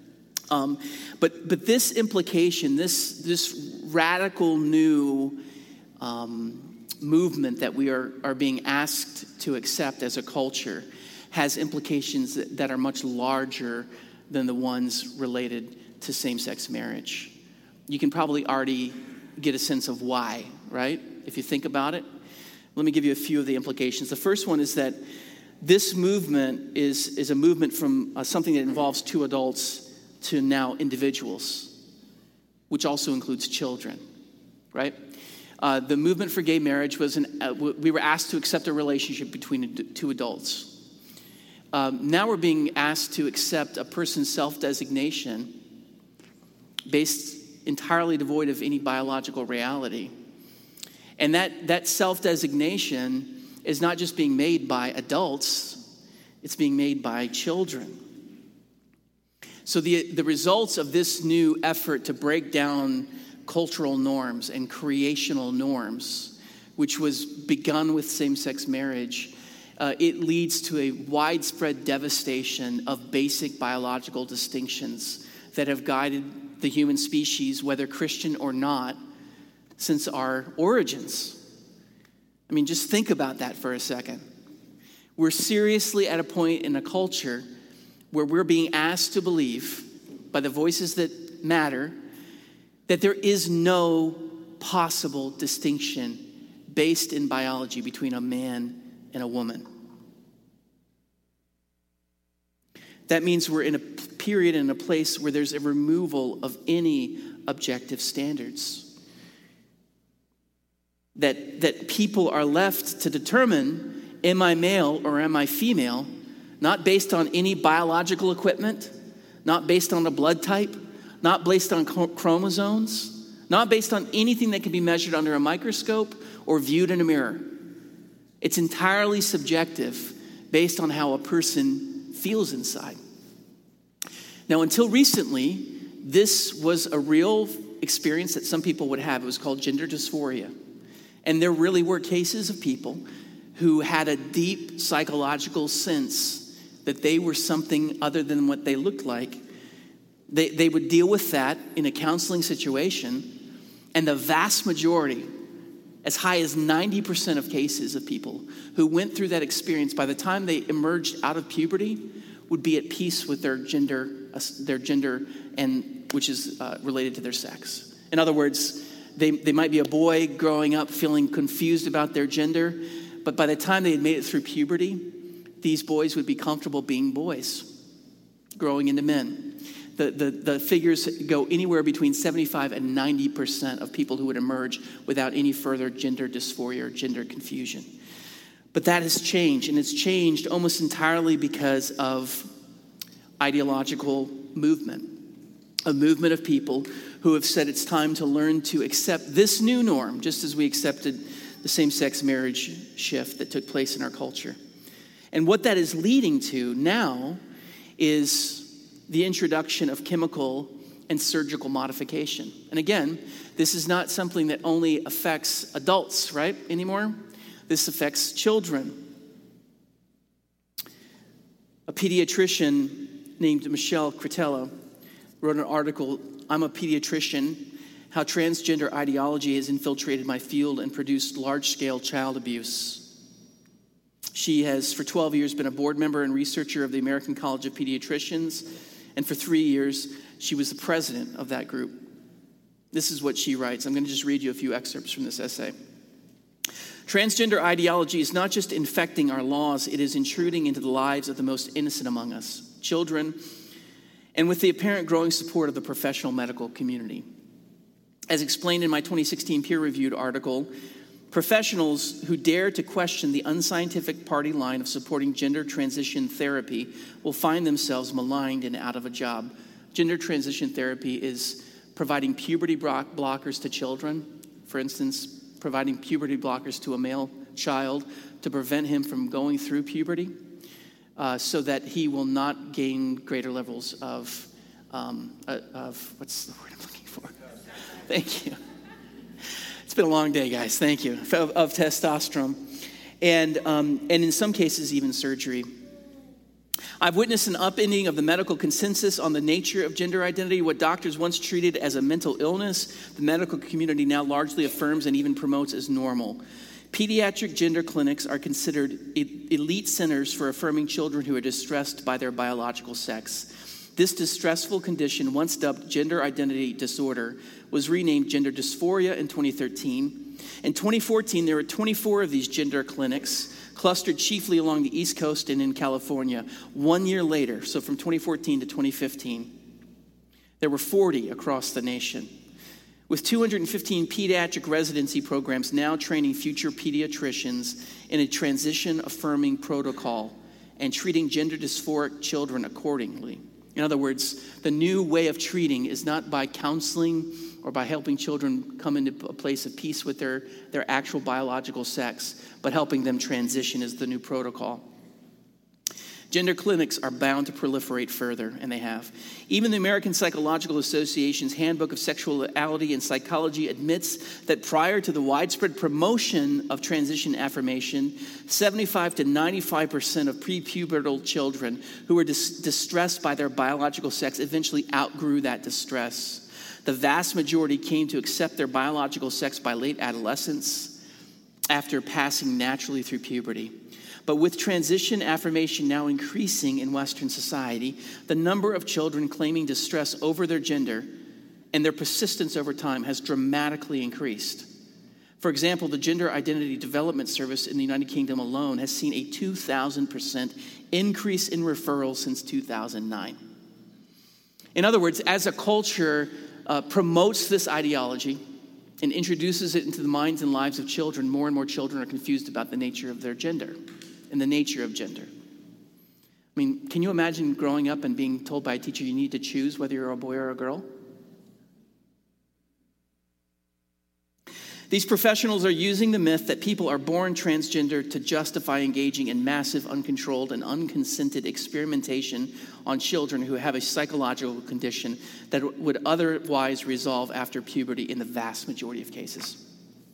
But this implication, this radical new movement that we are being asked to accept as a culture has implications that are much larger than the ones related to same-sex marriage. You can probably already get a sense of why, right? If you think about it. Let me give you a few of the implications. The first one is that this movement is a movement from something that involves two adults to now individuals, which also includes children, right? The movement for gay marriage was we were asked to accept a relationship between two adults. Now we're being asked to accept a person's self-designation based entirely devoid of any biological reality. And that self-designation is not just being made by adults, it's being made by children. So the results of this new effort to break down cultural norms and creational norms, which was begun with same-sex marriage, it leads to a widespread devastation of basic biological distinctions that have guided the human species, whether Christian or not, since our origins. I mean, just think about that for a second. We're seriously at a point in a culture where we're being asked to believe, by the voices that matter, that there is no possible distinction based in biology between a man and a woman. That means we're in a period and a place where there's a removal of any objective standards. That people are left to determine, am I male or am I female, not based on any biological equipment, not based on a blood type, not based on chromosomes, not based on anything that can be measured under a microscope or viewed in a mirror. It's entirely subjective based on how a person feels inside. Now, until recently, this was a real experience that some people would have. It was called gender dysphoria. And there really were cases of people who had a deep psychological sense that they were something other than what they looked like. They would deal with that in a counseling situation, and the vast majority, as high as 90% of cases of people who went through that experience, by the time they emerged out of puberty, would be at peace with their gender, and which is related to their sex. In other words, they might be a boy growing up feeling confused about their gender, but by the time they had made it through puberty, these boys would be comfortable being boys, growing into men. The figures go anywhere between 75 and 90% of people who would emerge without any further gender dysphoria or gender confusion. But that has changed, and it's changed almost entirely because of ideological movement. A movement of people who have said it's time to learn to accept this new norm, just as we accepted the same-sex marriage shift that took place in our culture. And what that is leading to now is the introduction of chemical and surgical modification. And again, this is not something that only affects adults, right, anymore. This affects children. A pediatrician named Michelle Critello wrote an article, "I'm a Pediatrician, How Transgender Ideology Has Infiltrated My Field and Produced Large-Scale Child Abuse." She has, for 12 years, been a board member and researcher of the American College of Pediatricians, and for 3 years, she was the president of that group. This is what she writes. I'm going to just read you a few excerpts from this essay. "Transgender ideology is not just infecting our laws, it is intruding into the lives of the most innocent among us, children, and with the apparent growing support of the professional medical community. As explained in my 2016 peer-reviewed article, professionals who dare to question the unscientific party line of supporting gender transition therapy will find themselves maligned and out of a job." Gender transition therapy is providing puberty blockers to children, for instance, providing puberty blockers to a male child to prevent him from going through puberty, so that he will not gain greater levels of what's the word I'm looking for? Thank you. It's been a long day, guys. Thank you. Of testosterone, and in some cases even surgery. I've witnessed an upending of the medical consensus on the nature of gender identity. What doctors once treated as a mental illness, the medical community now largely affirms and even promotes as normal. Pediatric gender clinics are considered elite centers for affirming children who are distressed by their biological sex. This distressful condition, once dubbed gender identity disorder, was renamed gender dysphoria in 2013. In 2014, there were 24 of these gender clinics, clustered chiefly along the East Coast and in California. 1 year later, so from 2014 to 2015, there were 40 across the nation, with 215 pediatric residency programs now training future pediatricians in a transition-affirming protocol and treating gender dysphoric children accordingly. In other words, the new way of treating is not by counseling or by helping children come into a place of peace with their actual biological sex, but helping them transition is the new protocol. Gender clinics are bound to proliferate further, and they have. Even the American Psychological Association's Handbook of Sexuality and Psychology admits that prior to the widespread promotion of transition affirmation, 75 to 95% of prepubertal children who were distressed by their biological sex eventually outgrew that distress. The vast majority came to accept their biological sex by late adolescence after passing naturally through puberty. But with transition affirmation now increasing in Western society, the number of children claiming distress over their gender and their persistence over time has dramatically increased. For example, the Gender Identity Development Service in the United Kingdom alone has seen a 2,000% increase in referrals since 2009. In other words, as a culture promotes this ideology and introduces it into the minds and lives of children, more and more children are confused about the nature of their gender and the nature of gender. I mean, can you imagine growing up and being told by a teacher you need to choose whether you're a boy or a girl? These professionals are using the myth that people are born transgender to justify engaging in massive, uncontrolled, and unconsented experimentation on children who have a psychological condition that would otherwise resolve after puberty in the vast majority of cases.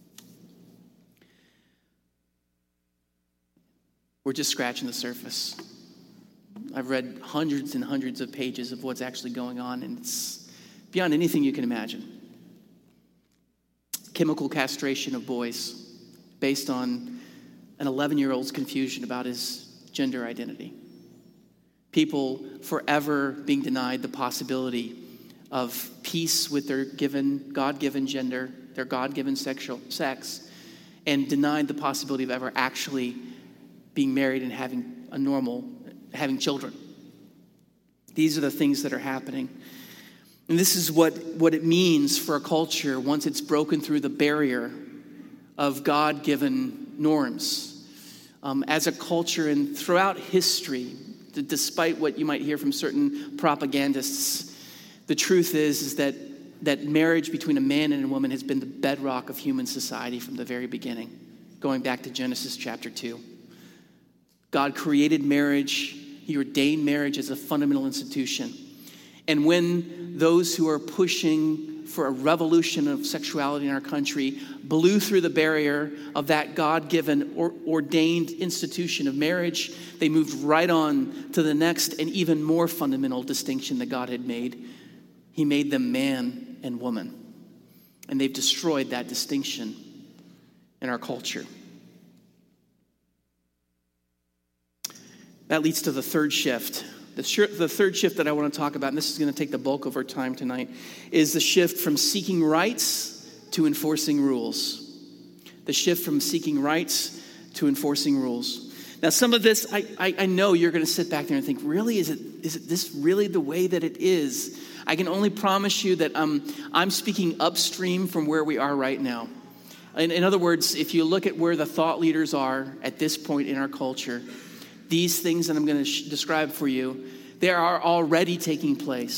We're just scratching the surface. I've read hundreds and hundreds of pages of what's actually going on, and it's beyond anything you can imagine. Chemical castration of boys based on an 11-year-old's confusion about his gender identity. People forever being denied the possibility of peace with their God-given gender, their God-given sexual sex, and denied the possibility of ever actually being married and having children. These are the things that are happening. And this is what it means for a culture once it's broken through the barrier of God-given norms. As a culture and throughout history, despite what you might hear from certain propagandists, the truth is that marriage between a man and a woman has been the bedrock of human society from the very beginning, going back to Genesis chapter 2. God created marriage. He ordained marriage as a fundamental institution. And when those who are pushing for a revolution of sexuality in our country blew through the barrier of that God-given or ordained institution of marriage, they moved right on to the next and even more fundamental distinction that God had made. He made them man and woman. And they've destroyed that distinction in our culture. That leads to the third shift. The third shift that I want to talk about, and this is going to take the bulk of our time tonight, is the shift from seeking rights to enforcing rules. The shift from seeking rights to enforcing rules. Now, some of this, I know you're going to sit back there and think, really, is it this really the way that it is? I can only promise you that I'm speaking upstream from where we are right now. In other words, if you look at where the thought leaders are at this point in our culture, these things that I'm going to describe for you, they are already taking place.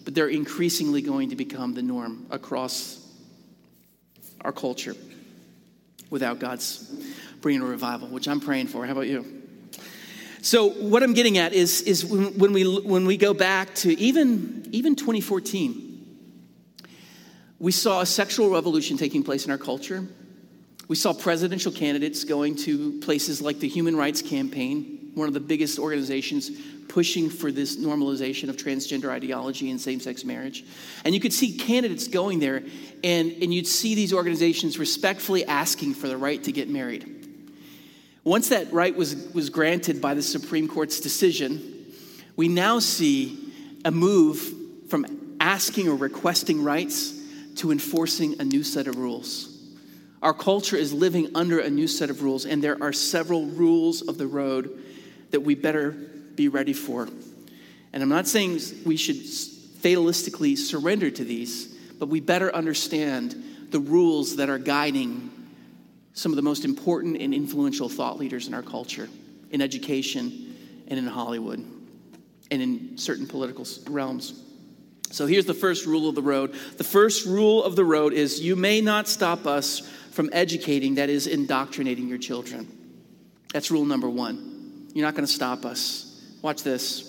but they're increasingly going to become the norm across our culture without God's bringing a revival, which I'm praying for. How about you? So what I'm getting at is when we go back to even 2014, we saw a sexual revolution taking place in our culture. We saw presidential candidates going to places like the Human Rights Campaign, one of the biggest organizations pushing for this normalization of transgender ideology and same-sex marriage. And you could see candidates going there, and you'd see these organizations respectfully asking for the right to get married. Once that right was granted by the Supreme Court's decision, we now see a move from asking or requesting rights to enforcing a new set of rules. Our culture is living under a new set of rules, and there are several rules of the road that we better be ready for. And I'm not saying we should fatalistically surrender to these, but we better understand the rules that are guiding some of the most important and influential thought leaders in our culture, in education and in Hollywood and in certain political realms. So here's the first rule of the road. The first rule of the road is you may not stop us from educating, that is, indoctrinating your children. That's rule number one. You're not going to stop us. Watch this.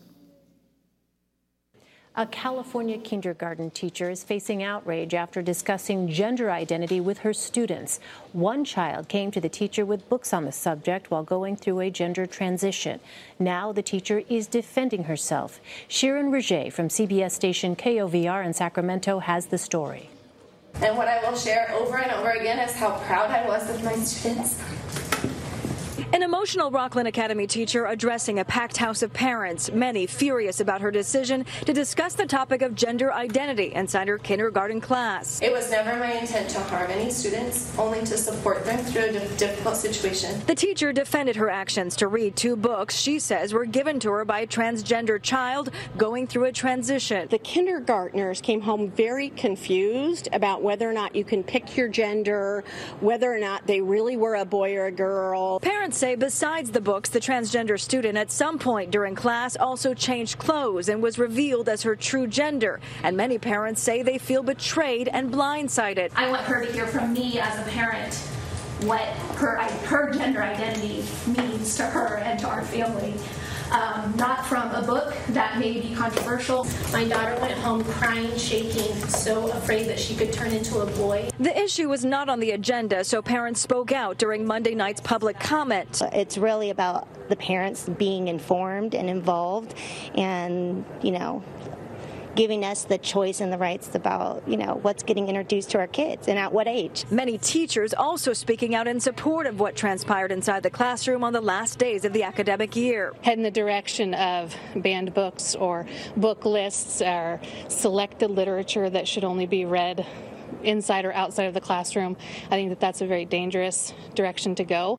A California kindergarten teacher is facing outrage after discussing gender identity with her students. One child came to the teacher with books on the subject while going through a gender transition. Now the teacher is defending herself. Sharon Roget from CBS station KOVR in Sacramento has the story. And what I will share over and over again is how proud I was of my students. An emotional Rockland Academy teacher addressing a packed house of parents, many furious about her decision to discuss the topic of gender identity inside her kindergarten class. It was never my intent to harm any students, only to support them through a difficult situation. The teacher defended her actions to read two books she says were given to her by a transgender child going through a transition. The kindergartners came home very confused about whether or not you can pick your gender, whether or not they really were a boy or a girl. Parents say besides the books, the transgender student at some point during class also changed clothes and was revealed as her true gender. And many parents say they feel betrayed and blindsided. I want her to hear from me as a parent what her gender identity means to her and to our family. Not from a book that may be controversial. My daughter went home crying, shaking, so afraid that she could turn into a boy. The issue was not on the agenda, so parents spoke out during Monday night's public comment. It's really about the parents being informed and involved and, giving us the choice and the rights about, what's getting introduced to our kids and at what age. Many teachers also speaking out in support of what transpired inside the classroom on the last days of the academic year. Head in the direction of banned books or book lists or selected literature that should only be read inside or outside of the classroom. I think that that's a very dangerous direction to go.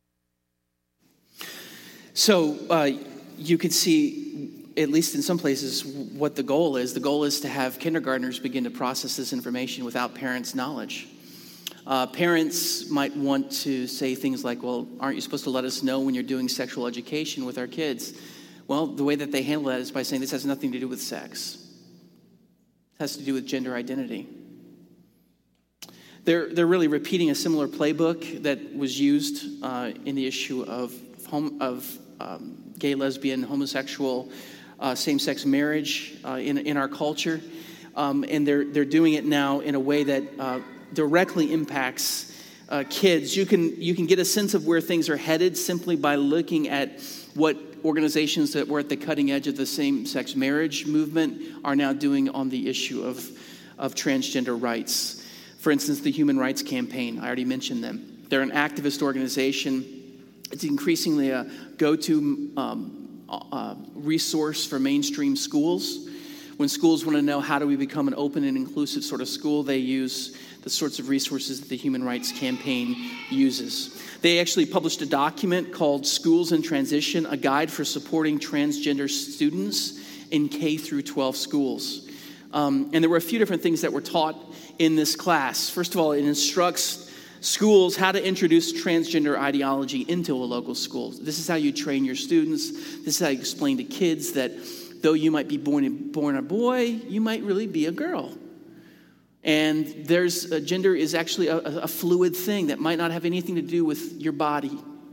So you can see, at least in some places, what the goal is. The goal is to have kindergartners begin to process this information without parents' knowledge. Parents might want to say things like, well, aren't you supposed to let us know when you're doing sexual education with our kids? Well, the way that they handle that is by saying this has nothing to do with sex. It has to do with gender identity. They're really repeating a similar playbook that was used in the issue of gay, lesbian, homosexual, same-sex marriage in our culture, and they're doing it now in a way that directly impacts kids. You can get a sense of where things are headed simply by looking at what organizations that were at the cutting edge of the same-sex marriage movement are now doing on the issue of transgender rights. For instance, the Human Rights Campaign. I already mentioned them. They're an activist organization. It's increasingly a go-to resource for mainstream schools. When schools want to know how do we become an open and inclusive sort of school, they use the sorts of resources that the Human Rights Campaign uses. They actually published a document called Schools in Transition, a guide for supporting transgender students in K through 12 schools. And there were a few different things that were taught in this class. First of all, it instructs schools how to introduce transgender ideology into a local school. This is how you train your students. This is how you explain to kids that though you might be born a boy, you might really be a girl. And gender is actually a fluid thing that might not have anything to do with your body.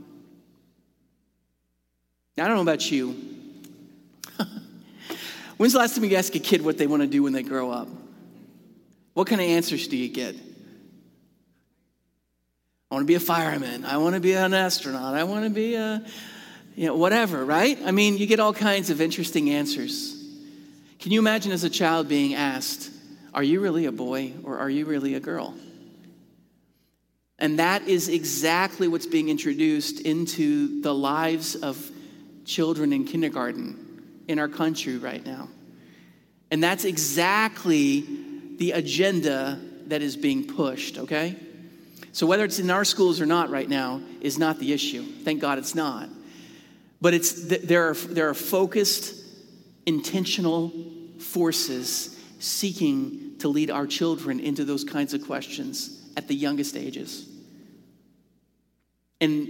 Now, I don't know about you. When's the last time you ask a kid what they want to do when they grow up? What kind of answers do you get? I want to be a fireman. I want to be an astronaut. I want to be whatever, right? I mean, you get all kinds of interesting answers. Can you imagine as a child being asked, are you really a boy or are you really a girl? And that is exactly what's being introduced into the lives of children in kindergarten in our country right now. And that's exactly the agenda that is being pushed, okay? So whether it's in our schools or not right now is not the issue. Thank God it's not. But there are focused, intentional forces seeking to lead our children into those kinds of questions at the youngest ages. And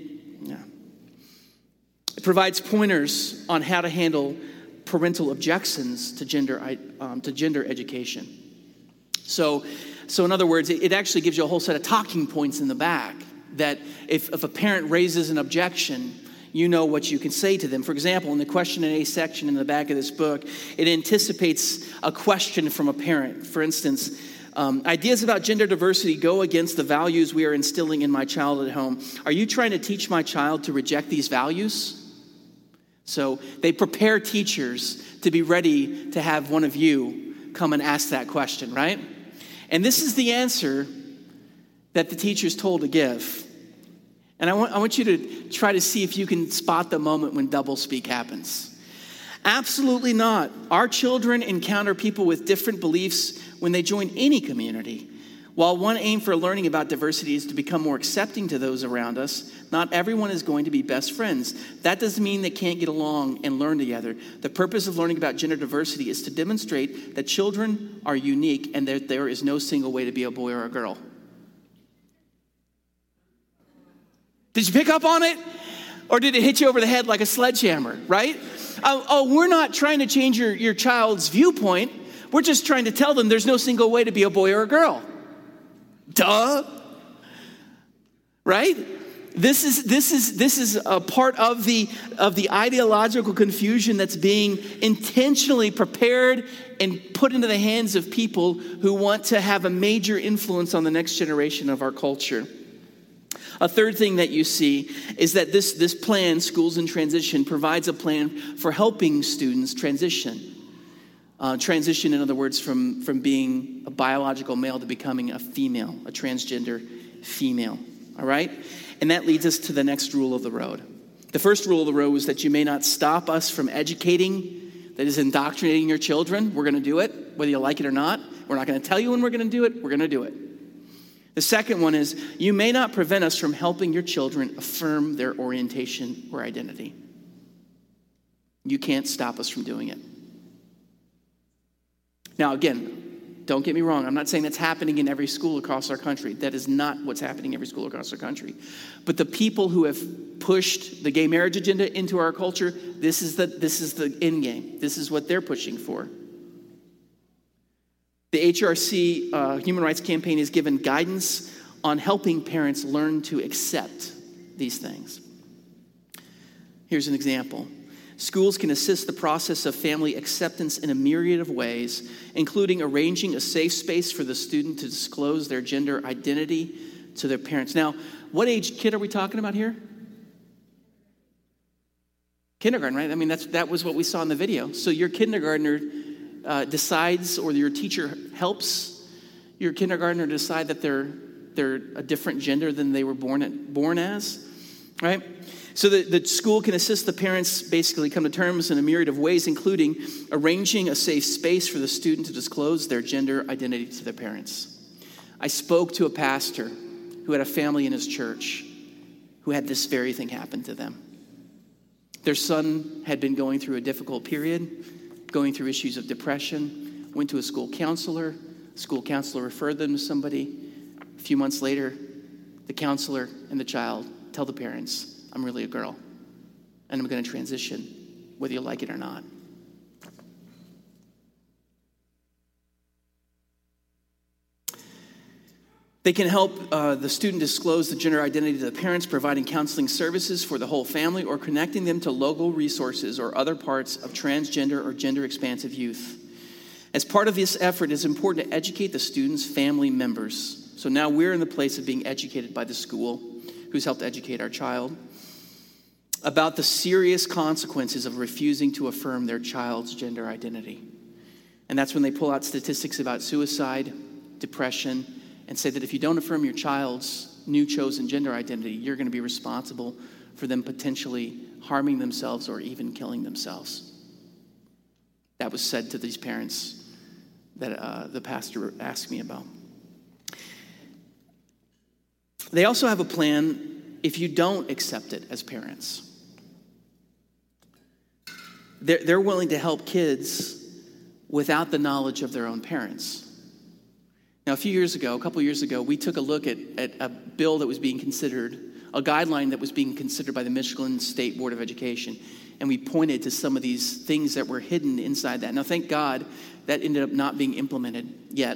it provides pointers on how to handle parental objections to gender education. So in other words, it actually gives you a whole set of talking points in the back that if a parent raises an objection, you know what you can say to them. For example, in the question and A section in the back of this book, it anticipates a question from a parent. For instance, ideas about gender diversity go against the values we are instilling in my child at home. Are you trying to teach my child to reject these values? So they prepare teachers to be ready to have one of you come and ask that question, right? And this is the answer that the teacher's told to give. And I want you to try to see if you can spot the moment when doublespeak happens. Absolutely not. Our children encounter people with different beliefs when they join any community. While one aim for learning about diversity is to become more accepting to those around us, not everyone is going to be best friends. That doesn't mean they can't get along and learn together. The purpose of learning about gender diversity is to demonstrate that children are unique and that there is no single way to be a boy or a girl. Did you pick up on it? Or did it hit you over the head like a sledgehammer, right? We're not trying to change your child's viewpoint. We're just trying to tell them there's no single way to be a boy or a girl. Duh. Right? This is a part of the ideological confusion that's being intentionally prepared and put into the hands of people who want to have a major influence on the next generation of our culture. A third thing that you see is that this plan, Schools in Transition, provides a plan for helping students transition. Transition, in other words, from being a biological male to becoming a female, a transgender female. All right? And that leads us to the next rule of the road. The first rule of the road is that you may not stop us from educating, that is indoctrinating your children. We're going to do it, whether you like it or not. We're not going to tell you when we're going to do it. We're going to do it. The second one is, you may not prevent us from helping your children affirm their orientation or identity. You can't stop us from doing it. Now, again, don't get me wrong. I'm not saying that's happening in every school across our country. That is not what's happening in every school across our country. But the people who have pushed the gay marriage agenda into our culture, this is the end game. This is what they're pushing for. The HRC Human Rights Campaign has given guidance on helping parents learn to accept these things. Here's an example. Schools can assist the process of family acceptance in a myriad of ways, including arranging a safe space for the student to disclose their gender identity to their parents. Now, what age kid are we talking about here? Kindergarten, right? I mean, that was what we saw in the video. So your kindergartner decides, or your teacher helps your kindergartner decide that they're a different gender than they were born as, right? So the school can assist the parents basically come to terms in a myriad of ways, including arranging a safe space for the student to disclose their gender identity to their parents. I spoke to a pastor who had a family in his church who had this very thing happen to them. Their son had been going through a difficult period, going through issues of depression, went to a school counselor. School counselor referred them to somebody. A few months later, the counselor and the child tell the parents, I'm really a girl, and I'm going to transition, whether you like it or not. They can help the student disclose the gender identity to the parents, providing counseling services for the whole family, or connecting them to local resources or other parts of transgender or gender-expansive youth. As part of this effort, it's important to educate the student's family members. So now we're in the place of being educated by the school, who's helped educate our child, about the serious consequences of refusing to affirm their child's gender identity. And that's when they pull out statistics about suicide, depression, and say that if you don't affirm your child's new chosen gender identity, you're going to be responsible for them potentially harming themselves or even killing themselves. That was said to these parents that the pastor asked me about. They also have a plan if you don't accept it as parents. They're willing to help kids without the knowledge of their own parents. Now, a couple years ago, we took a look at a bill that was being considered, a guideline that was being considered by the Michigan State Board of Education, and we pointed to some of these things that were hidden inside that. Now, thank God that ended up not being implemented yet.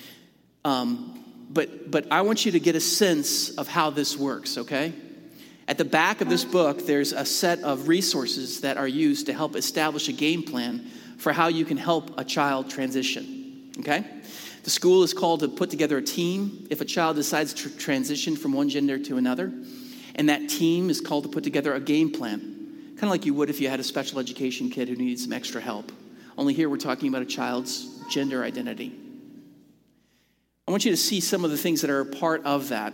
But I want you to get a sense of how this works, okay? At the back of this book, there's a set of resources that are used to help establish a game plan for how you can help a child transition, okay? The school is called to put together a team if a child decides to transition from one gender to another. And that team is called to put together a game plan, kind of like you would if you had a special education kid who needed some extra help. Only here we're talking about a child's gender identity. I want you to see some of the things that are a part of that.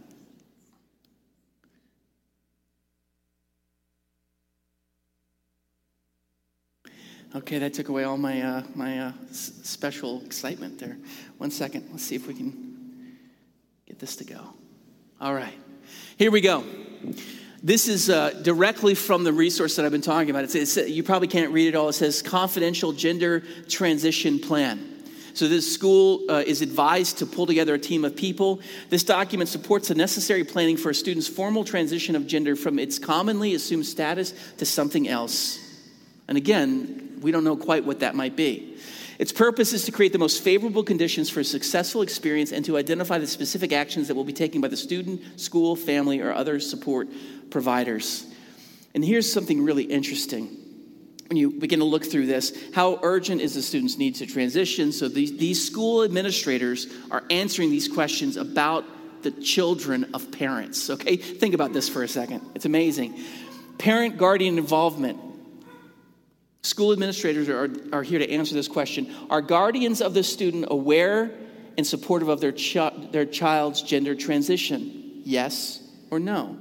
Okay, that took away all my special excitement there. 1 second. Let's see if we can get this to go. All right. Here we go. This is directly from the resource that I've been talking about. You probably can't read it all. It says Confidential Gender Transition Plan. So this school is advised to pull together a team of people. This document supports the necessary planning for a student's formal transition of gender from its commonly assumed status to something else. And again, we don't know quite what that might be. Its purpose is to create the most favorable conditions for a successful experience and to identify the specific actions that will be taken by the student, school, family, or other support providers. And here's something really interesting. When you begin to look through this, how urgent is the student's need to transition? So these school administrators are answering these questions about the children of parents, okay? Think about this for a second. It's amazing. Parent-guardian involvement. School administrators are here to answer this question. Are guardians of the student aware and supportive of their child's gender transition? Yes or no?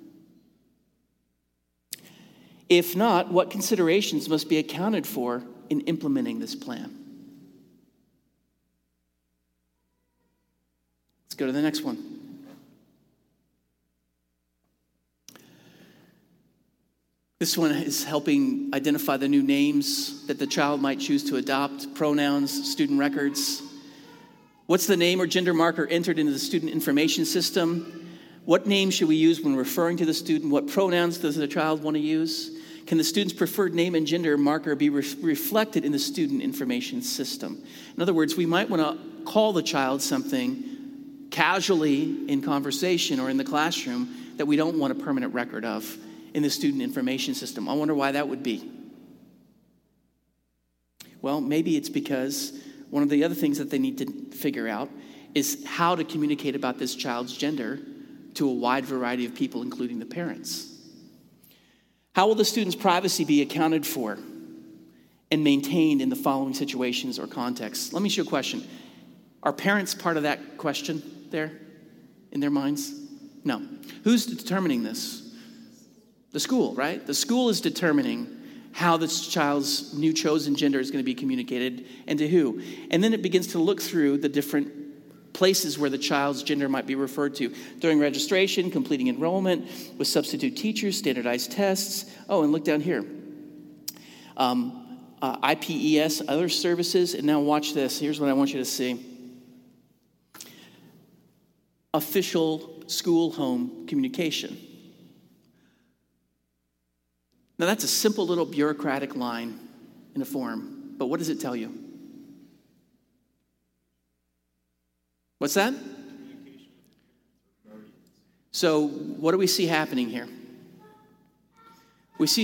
If not, what considerations must be accounted for in implementing this plan? Let's go to the next one. This one is helping identify the new names that the child might choose to adopt, pronouns, student records. What's the name or gender marker entered into the student information system? What name should we use when referring to the student? What pronouns does the child want to use? Can the student's preferred name and gender marker be reflected in the student information system? In other words, we might want to call the child something casually in conversation or in the classroom that we don't want a permanent record of in the student information system. I wonder why that would be. Well, maybe it's because one of the other things that they need to figure out is how to communicate about this child's gender to a wide variety of people, including the parents. How will the student's privacy be accounted for and maintained in the following situations or contexts? Let me ask you a question. Are parents part of that question there in their minds? No. Who's determining this? The school, right? The school is determining how this child's new chosen gender is going to be communicated and to who. And then it begins to look through the different places where the child's gender might be referred to during registration, completing enrollment, with substitute teachers, standardized tests. Oh, and look down here. IPES, other services. And now watch this. Here's what I want you to see. Official school-home communication. Now, that's a simple little bureaucratic line in a form, but what does it tell you? What's that? So what do we see happening here? We see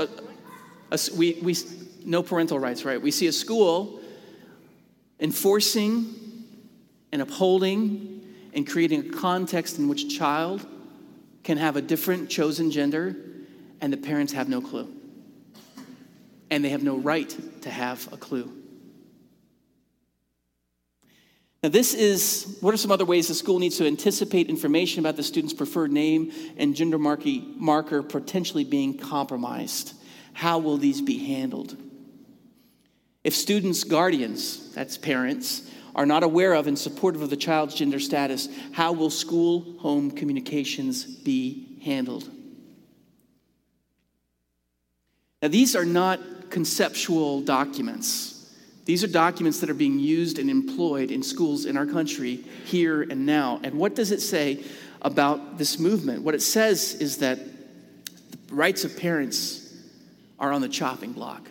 no parental rights, right? We see a school enforcing and upholding and creating a context in which a child can have a different chosen gender and the parents have no clue. And they have no right to have a clue. Now what are some other ways the school needs to anticipate information about the student's preferred name and gender marker potentially being compromised? How will these be handled? If students' guardians, that's parents, are not aware of and supportive of the child's gender status, how will school-home communications be handled? Now, these are not conceptual documents. These are documents that are being used and employed in schools in our country here and now. And what does it say about this movement? What it says is that the rights of parents are on the chopping block.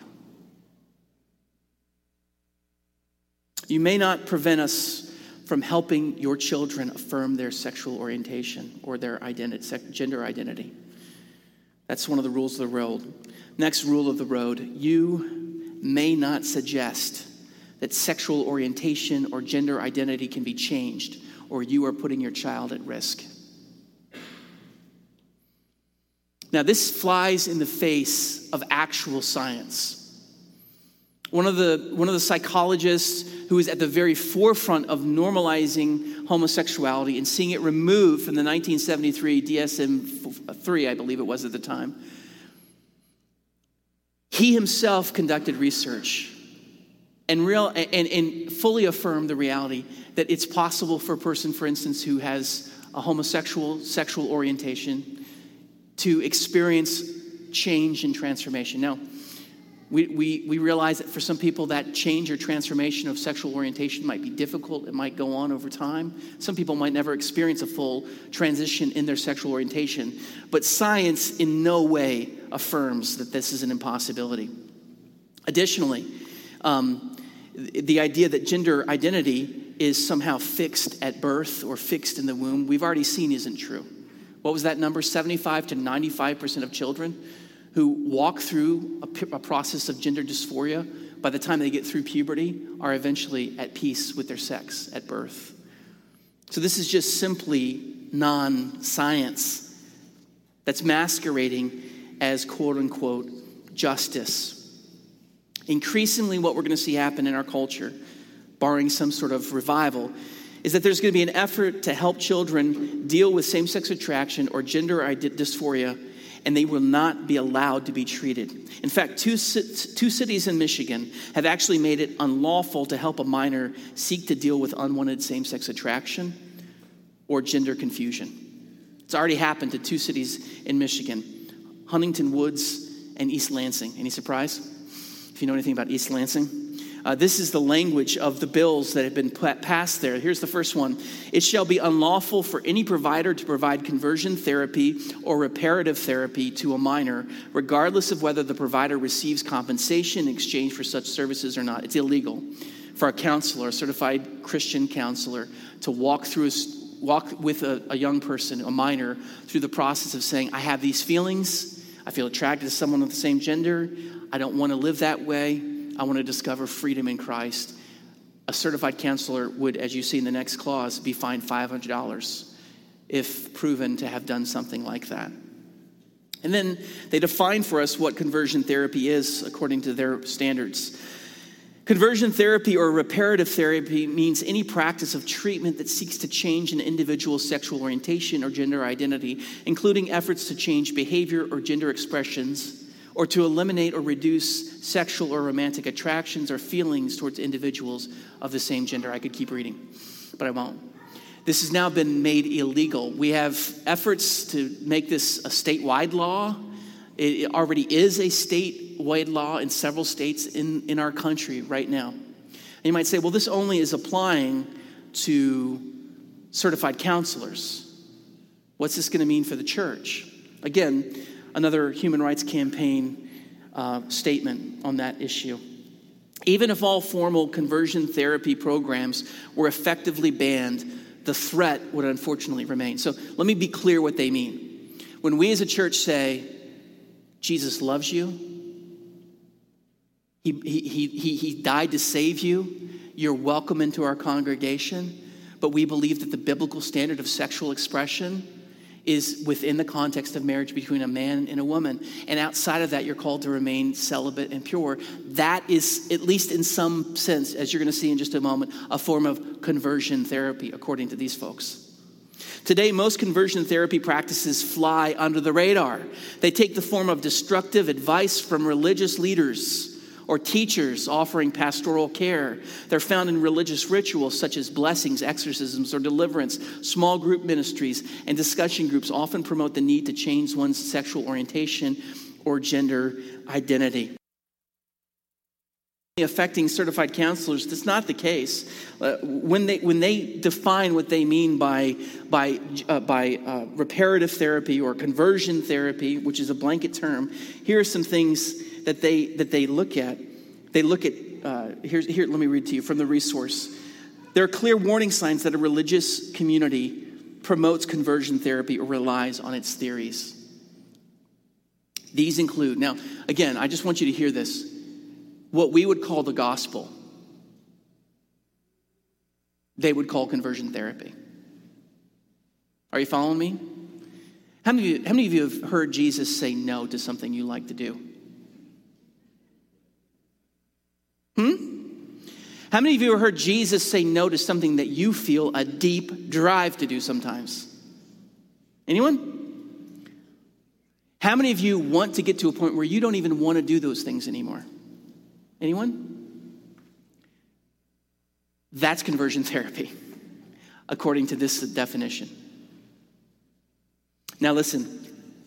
You may not prevent us from helping your children affirm their sexual orientation or their gender identity. That's one of the rules of the road. Next rule of the road, you may not suggest that sexual orientation or gender identity can be changed, or you are putting your child at risk. Now, this flies in the face of actual science. One of the psychologists who is at the very forefront of normalizing homosexuality and seeing it removed from the 1973 DSM-3, I believe it was at the time, he himself conducted research and fully affirmed the reality that it's possible for a person, for instance, who has a homosexual sexual orientation to experience change and transformation. Now, we realize that for some people that change or transformation of sexual orientation might be difficult. It might go on over time. Some people might never experience a full transition in their sexual orientation. But science in no way affirms that this is an impossibility. Additionally, the idea that gender identity is somehow fixed at birth or fixed in the womb, we've already seen isn't true. What was that number? 75 to 95% of children who walk through a process of gender dysphoria, by the time they get through puberty, are eventually at peace with their sex at birth. So this is just simply non-science that's masquerading as quote-unquote justice. Increasingly, what we're going to see happen in our culture, barring some sort of revival, is that there's going to be an effort to help children deal with same-sex attraction or gender dysphoria, and they will not be allowed to be treated. In fact, two cities in Michigan have actually made it unlawful to help a minor seek to deal with unwanted same-sex attraction or gender confusion. It's already happened to 2 cities in Michigan, Huntington Woods and East Lansing. Any surprise? If you know anything about East Lansing. This is the language of the bills that have been passed there. Here's the first one. It shall be unlawful for any provider to provide conversion therapy or reparative therapy to a minor, regardless of whether the provider receives compensation in exchange for such services or not. It's illegal for a counselor, a certified Christian counselor, to walk with a young person, a minor, through the process of saying, I have these feelings. I feel attracted to someone of the same gender. I don't want to live that way. I want to discover freedom in Christ. A certified counselor would, as you see in the next clause, be fined $500 if proven to have done something like that. And then they define for us what conversion therapy is according to their standards. Conversion therapy or reparative therapy means any practice of treatment that seeks to change an individual's sexual orientation or gender identity, including efforts to change behavior or gender expressions, or to eliminate or reduce sexual or romantic attractions or feelings towards individuals of the same gender. I could keep reading, but I won't. This has now been made illegal. We have efforts to make this a statewide law. It already is a statewide law in several states in our country right now. And you might say, well, this only is applying to certified counselors. What's this going to mean for the church? Again, another Human Rights Campaign statement on that issue. Even if all formal conversion therapy programs were effectively banned, the threat would unfortunately remain. So let me be clear what they mean. When we as a church say, Jesus loves you, he died to save you, you're welcome into our congregation, but we believe that the biblical standard of sexual expression is within the context of marriage between a man and a woman. And outside of that, you're called to remain celibate and pure. That is, at least in some sense, as you're going to see in just a moment, a form of conversion therapy, according to these folks. Today, most conversion therapy practices fly under the radar. They take the form of destructive advice from religious leaders or teachers offering pastoral care. They're found in religious rituals such as blessings, exorcisms, or deliverance. Small group ministries and discussion groups often promote the need to change one's sexual orientation or gender identity. Affecting certified counselors, that's not the case. When they define what they mean by reparative therapy or conversion therapy, which is a blanket term, here are some things that they look at. They look at here. Let me read to you from the resource. There are clear warning signs that a religious community promotes conversion therapy or relies on its theories. These include, now again, I just want you to hear this, what we would call the gospel, they would call conversion therapy. Are you following me? How many of you have heard Jesus say no to something you like to do? How many of you have heard Jesus say no to something that you feel a deep drive to do sometimes? Anyone? How many of you want to get to a point where you don't even want to do those things anymore? Anyone? That's conversion therapy, according to this definition. Now listen.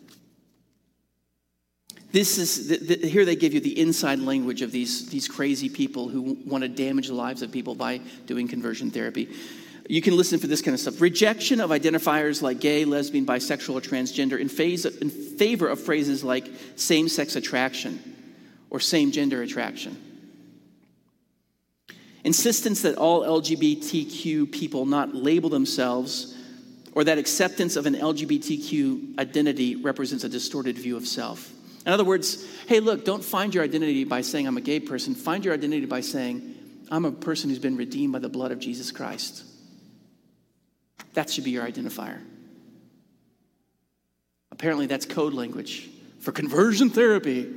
This is here they give you the inside language of these crazy people who want to damage the lives of people by doing conversion therapy. You can listen for this kind of stuff. Rejection of identifiers like gay, lesbian, bisexual, or transgender in favor of phrases like same-sex attraction or same-gender attraction. Insistence that all LGBTQ people not label themselves or that acceptance of an LGBTQ identity represents a distorted view of self. In other words, hey, look, don't find your identity by saying I'm a gay person. Find your identity by saying I'm a person who's been redeemed by the blood of Jesus Christ. That should be your identifier. Apparently that's code language for conversion therapy.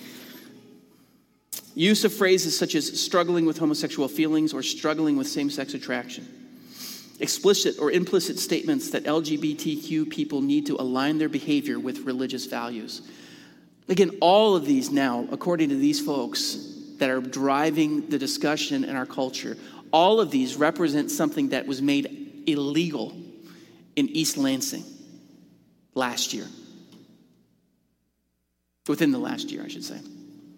Use of phrases such as struggling with homosexual feelings or struggling with same-sex attraction. Explicit or implicit statements that LGBTQ people need to align their behavior with religious values. Again, all of these now, according to these folks that are driving the discussion in our culture, all of these represent something that was made illegal in East Lansing last year. Within the last year, I should say.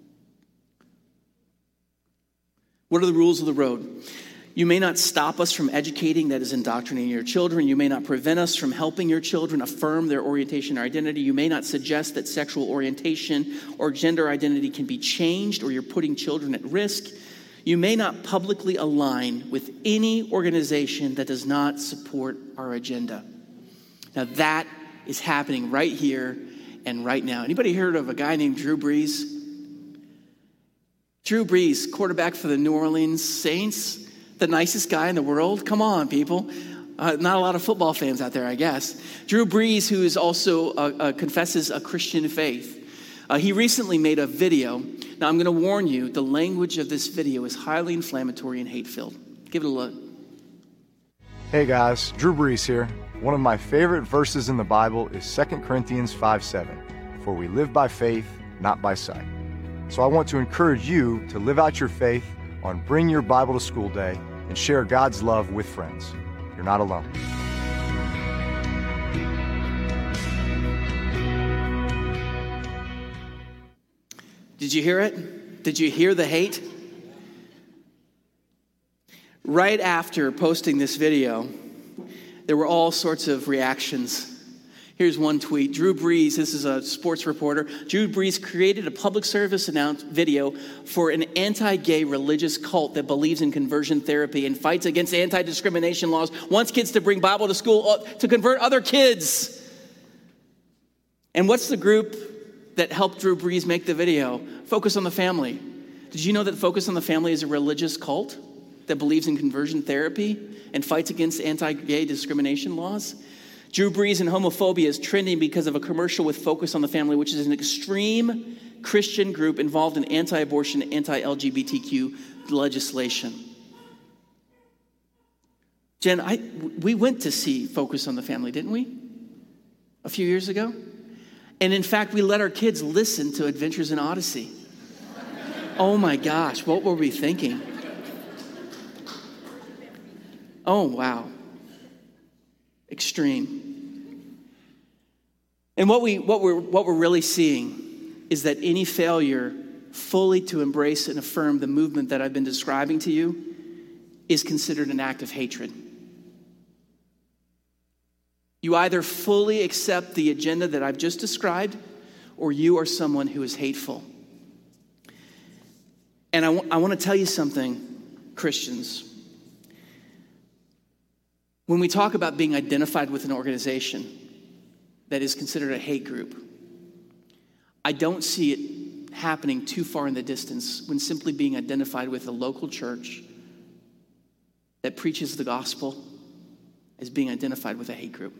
What are the rules of the road? You may not stop us from educating, that is indoctrinating your children. You may not prevent us from helping your children affirm their orientation or identity. You may not suggest that sexual orientation or gender identity can be changed or you're putting children at risk. You may not publicly align with any organization that does not support our agenda. Now that is happening right here and right now. Anybody heard of a guy named Drew Brees? Drew Brees, quarterback for the New Orleans Saints. The nicest guy in the world? Come on, people. Not a lot of football fans out there, I guess. Drew Brees, who is also confesses a Christian faith. He recently made a video. Now, I'm going to warn you, the language of this video is highly inflammatory and hate-filled. Give it a look. Hey, guys. Drew Brees here. One of my favorite verses in the Bible is 2 Corinthians 5:7. For we live by faith, not by sight. So I want to encourage you to live out your faith on Bring Your Bible to School Day and share God's love with friends. You're not alone. Did you hear it? Did you hear the hate? Right after posting this video, there were all sorts of reactions. Here's one tweet. Drew Brees, this is a sports reporter. Drew Brees created a public service video for an anti-gay religious cult that believes in conversion therapy and fights against anti-discrimination laws, wants kids to bring Bible to school to convert other kids. And what's the group that helped Drew Brees make the video? Focus on the Family. Did you know that Focus on the Family is a religious cult that believes in conversion therapy and fights against anti-gay discrimination laws? Drew Brees and homophobia is trending because of a commercial with Focus on the Family, which is an extreme Christian group involved in anti-abortion, anti-LGBTQ legislation. Jen, we went to see Focus on the Family, didn't we? A few years ago? And in fact, we let our kids listen to Adventures in Odyssey. Oh my gosh, what were we thinking? Oh, wow. Extreme. And what we're really seeing is that any failure fully to embrace and affirm the movement that I've been describing to you is considered an act of hatred. You either fully accept the agenda that I've just described, or you are someone who is hateful. And I want to tell you something, Christians. When we talk about being identified with an organization that is considered a hate group, I don't see it happening too far in the distance when simply being identified with a local church that preaches the gospel as being identified with a hate group.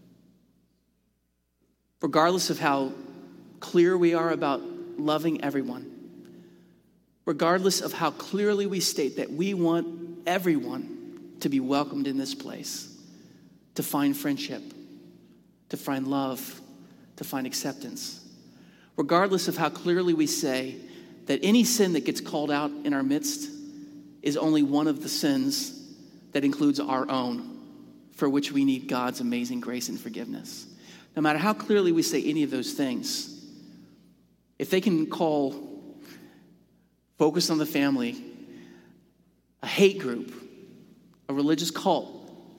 Regardless of how clear we are about loving everyone, regardless of how clearly we state that we want everyone to be welcomed in this place, to find friendship, to find love, to find acceptance. Regardless of how clearly we say that any sin that gets called out in our midst is only one of the sins that includes our own, for which we need God's amazing grace and forgiveness. No matter how clearly we say any of those things, if they can call Focus on the Family a hate group, a religious cult,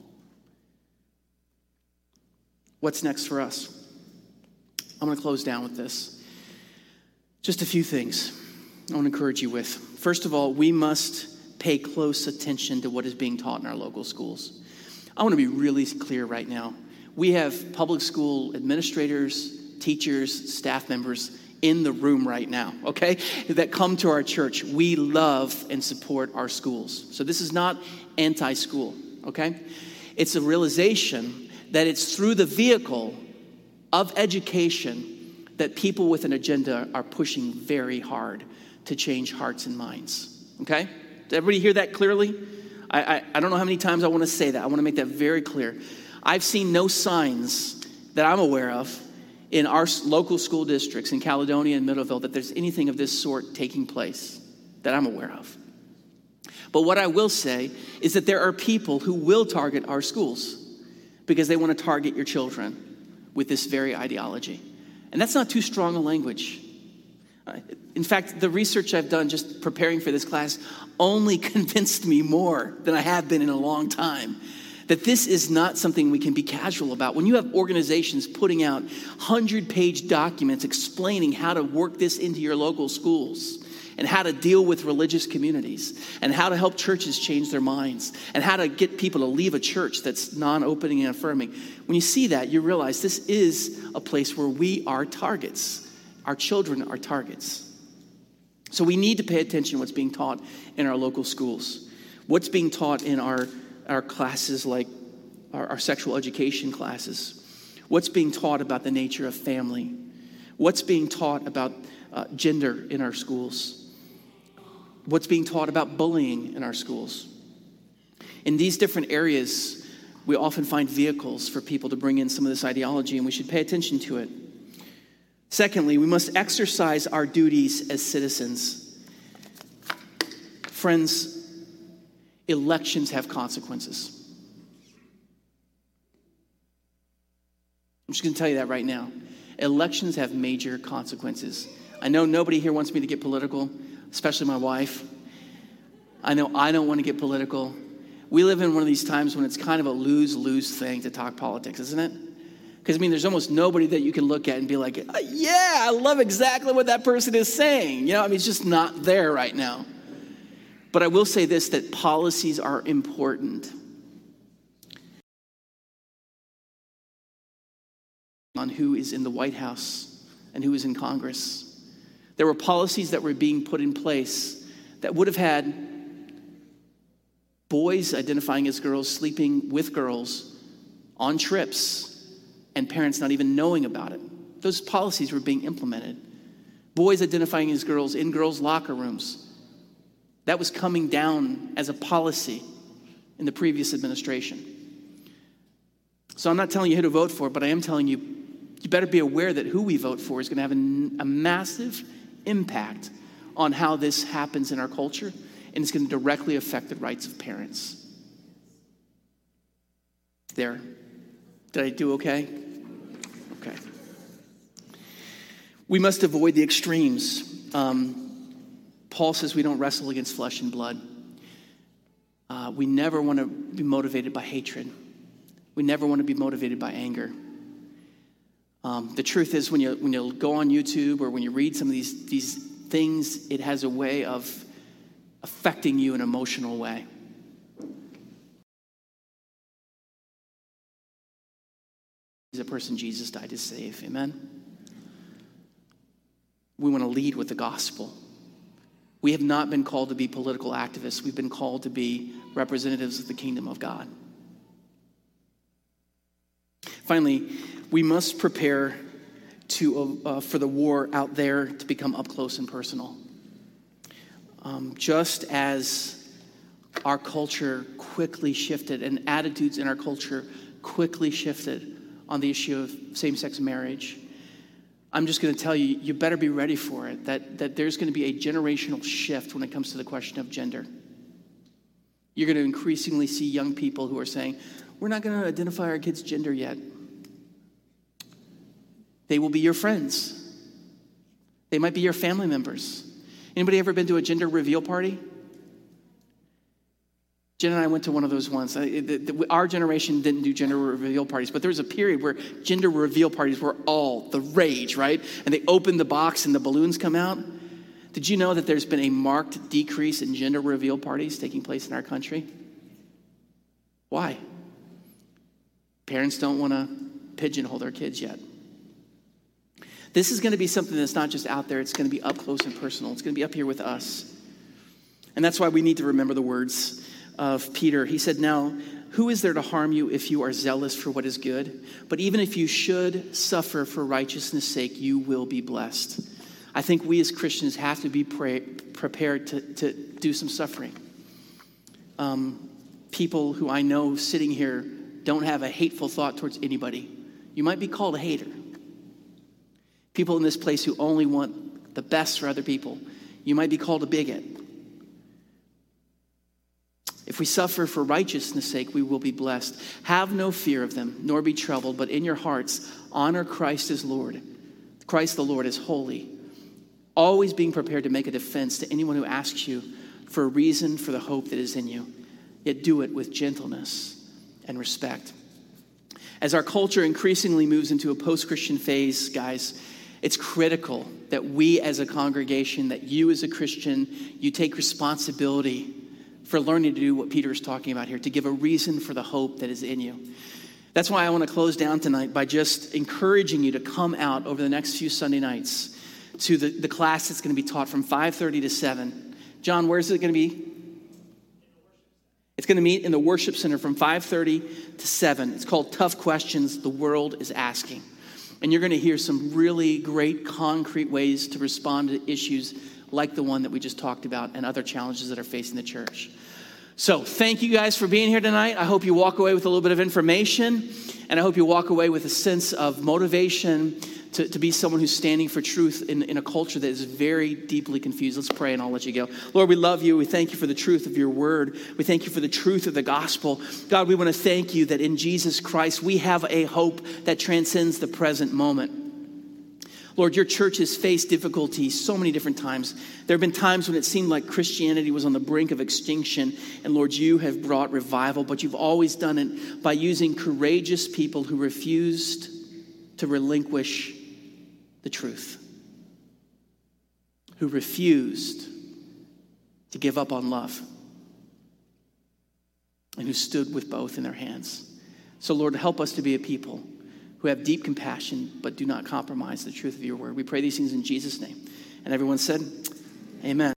what's next for us? I'm going to close down with this. Just a few things I want to encourage you with. First of all, we must pay close attention to what is being taught in our local schools. I want to be really clear right now. We have public school administrators, teachers, staff members in the room right now, okay, that come to our church. We love and support our schools. So this is not anti-school, okay? It's a realization that it's through the vehicle of education that people with an agenda are pushing very hard to change hearts and minds, okay? Did everybody hear that clearly? I don't know how many times I want to say that. I want to make that very clear. I've seen no signs that I'm aware of in our local school districts in Caledonia and Middleville that there's anything of this sort taking place that I'm aware of. But what I will say is that there are people who will target our schools because they want to target your children with this very ideology. And that's not too strong a language. In fact, the research I've done just preparing for this class only convinced me more than I have been in a long time that this is not something we can be casual about. When you have organizations putting out 100-page documents explaining how to work this into your local schools and how to deal with religious communities and how to help churches change their minds and how to get people to leave a church that's non-opening and affirming, when you see that, you realize this is a place where we are targets. Our children are targets. So we need to pay attention to what's being taught in our local schools. What's being taught in our classes like our sexual education classes. What's being taught about the nature of family. What's being taught about gender in our schools. What's being taught about bullying in our schools. In these different areas, we often find vehicles for people to bring in some of this ideology, and we should pay attention to it. Secondly, we must exercise our duties as citizens. Friends, elections have consequences. I'm just going to tell you that right now. Elections have major consequences. I know nobody here wants me to get political, especially my wife. I know I don't want to get political. We live in one of these times when it's kind of a lose-lose thing to talk politics, isn't it? Because, there's almost nobody that you can look at and be like, yeah, I love exactly what that person is saying. It's just not there right now. But I will say this, that policies are important. On who is in the White House and who is in Congress. There were policies that were being put in place that would have had boys identifying as girls sleeping with girls on trips and parents not even knowing about it. Those policies were being implemented. Boys identifying as girls in girls' locker rooms. That was coming down as a policy in the previous administration. So I'm not telling you who to vote for, but I am telling you, you better be aware that who we vote for is going to have a massive impact on how this happens in our culture, and it's going to directly affect the rights of parents. There. Did I do okay? Okay. We must avoid the extremes. Paul says we don't wrestle against flesh and blood. We never want to be motivated by hatred. We never want to be motivated by anger. The truth is, when you go on YouTube or when you read some of these things, it has a way of affecting you in an emotional way. He's a person Jesus died to save. Amen? We want to lead with the gospel. We have not been called to be political activists. We've been called to be representatives of the kingdom of God. Finally, we must prepare for the war out there to become up close and personal. Just as our culture quickly shifted and attitudes in our culture quickly shifted on the issue of same-sex marriage, I'm just going to tell you, you better be ready for it, that there's going to be a generational shift when it comes to the question of gender. You're going to increasingly see young people who are saying, we're not going to identify our kids' gender yet. They will be your friends. They might be your family members. Anybody ever been to a gender reveal party? Jen and I went to one of those once. Our generation didn't do gender reveal parties, but there was a period where gender reveal parties were all the rage, right? And they open the box and the balloons come out. Did you know that there's been a marked decrease in gender reveal parties taking place in our country? Why? Parents don't want to pigeonhole their kids yet. This is going to be something that's not just out there. It's going to be up close and personal. It's going to be up here with us. And that's why we need to remember the words of Peter. He said, now, who is there to harm you if you are zealous for what is good? But even if you should suffer for righteousness' sake, you will be blessed. I think we as Christians have to be prepared to do some suffering. People who I know sitting here don't have a hateful thought towards anybody. You might be called a hater. People in this place who only want the best for other people. You might be called a bigot. If we suffer for righteousness' sake, we will be blessed. Have no fear of them, nor be troubled, but in your hearts, honor Christ as Lord. Christ the Lord is holy. Always being prepared to make a defense to anyone who asks you for a reason for the hope that is in you. Yet do it with gentleness and respect. As our culture increasingly moves into a post-Christian phase, guys, it's critical that we as a congregation, that you as a Christian, you take responsibility for learning to do what Peter is talking about here, to give a reason for the hope that is in you. That's why I want to close down tonight by just encouraging you to come out over the next few Sunday nights to the class that's going to be taught from 5:30 to 7. John, where is it going to be? It's going to meet in the worship center from 5:30 to 7. It's called Tough Questions the World is Asking. And you're going to hear some really great concrete ways to respond to issues like the one that we just talked about and other challenges that are facing the church. So thank you guys for being here tonight. I hope you walk away with a little bit of information, and I hope you walk away with a sense of motivation to be someone who's standing for truth in a culture that is very deeply confused. Let's pray and I'll let you go. Lord, we love you. We thank you for the truth of your word. We thank you for the truth of the gospel. God, we want to thank you that in Jesus Christ, we have a hope that transcends the present moment. Lord, your church has faced difficulty so many different times. There have been times when it seemed like Christianity was on the brink of extinction. And Lord, you have brought revival, but you've always done it by using courageous people who refused to relinquish the truth, who refused to give up on love, and who stood with both in their hands. So, Lord, help us to be a people who have deep compassion but do not compromise the truth of your word. We pray these things in Jesus' name. And everyone said, amen.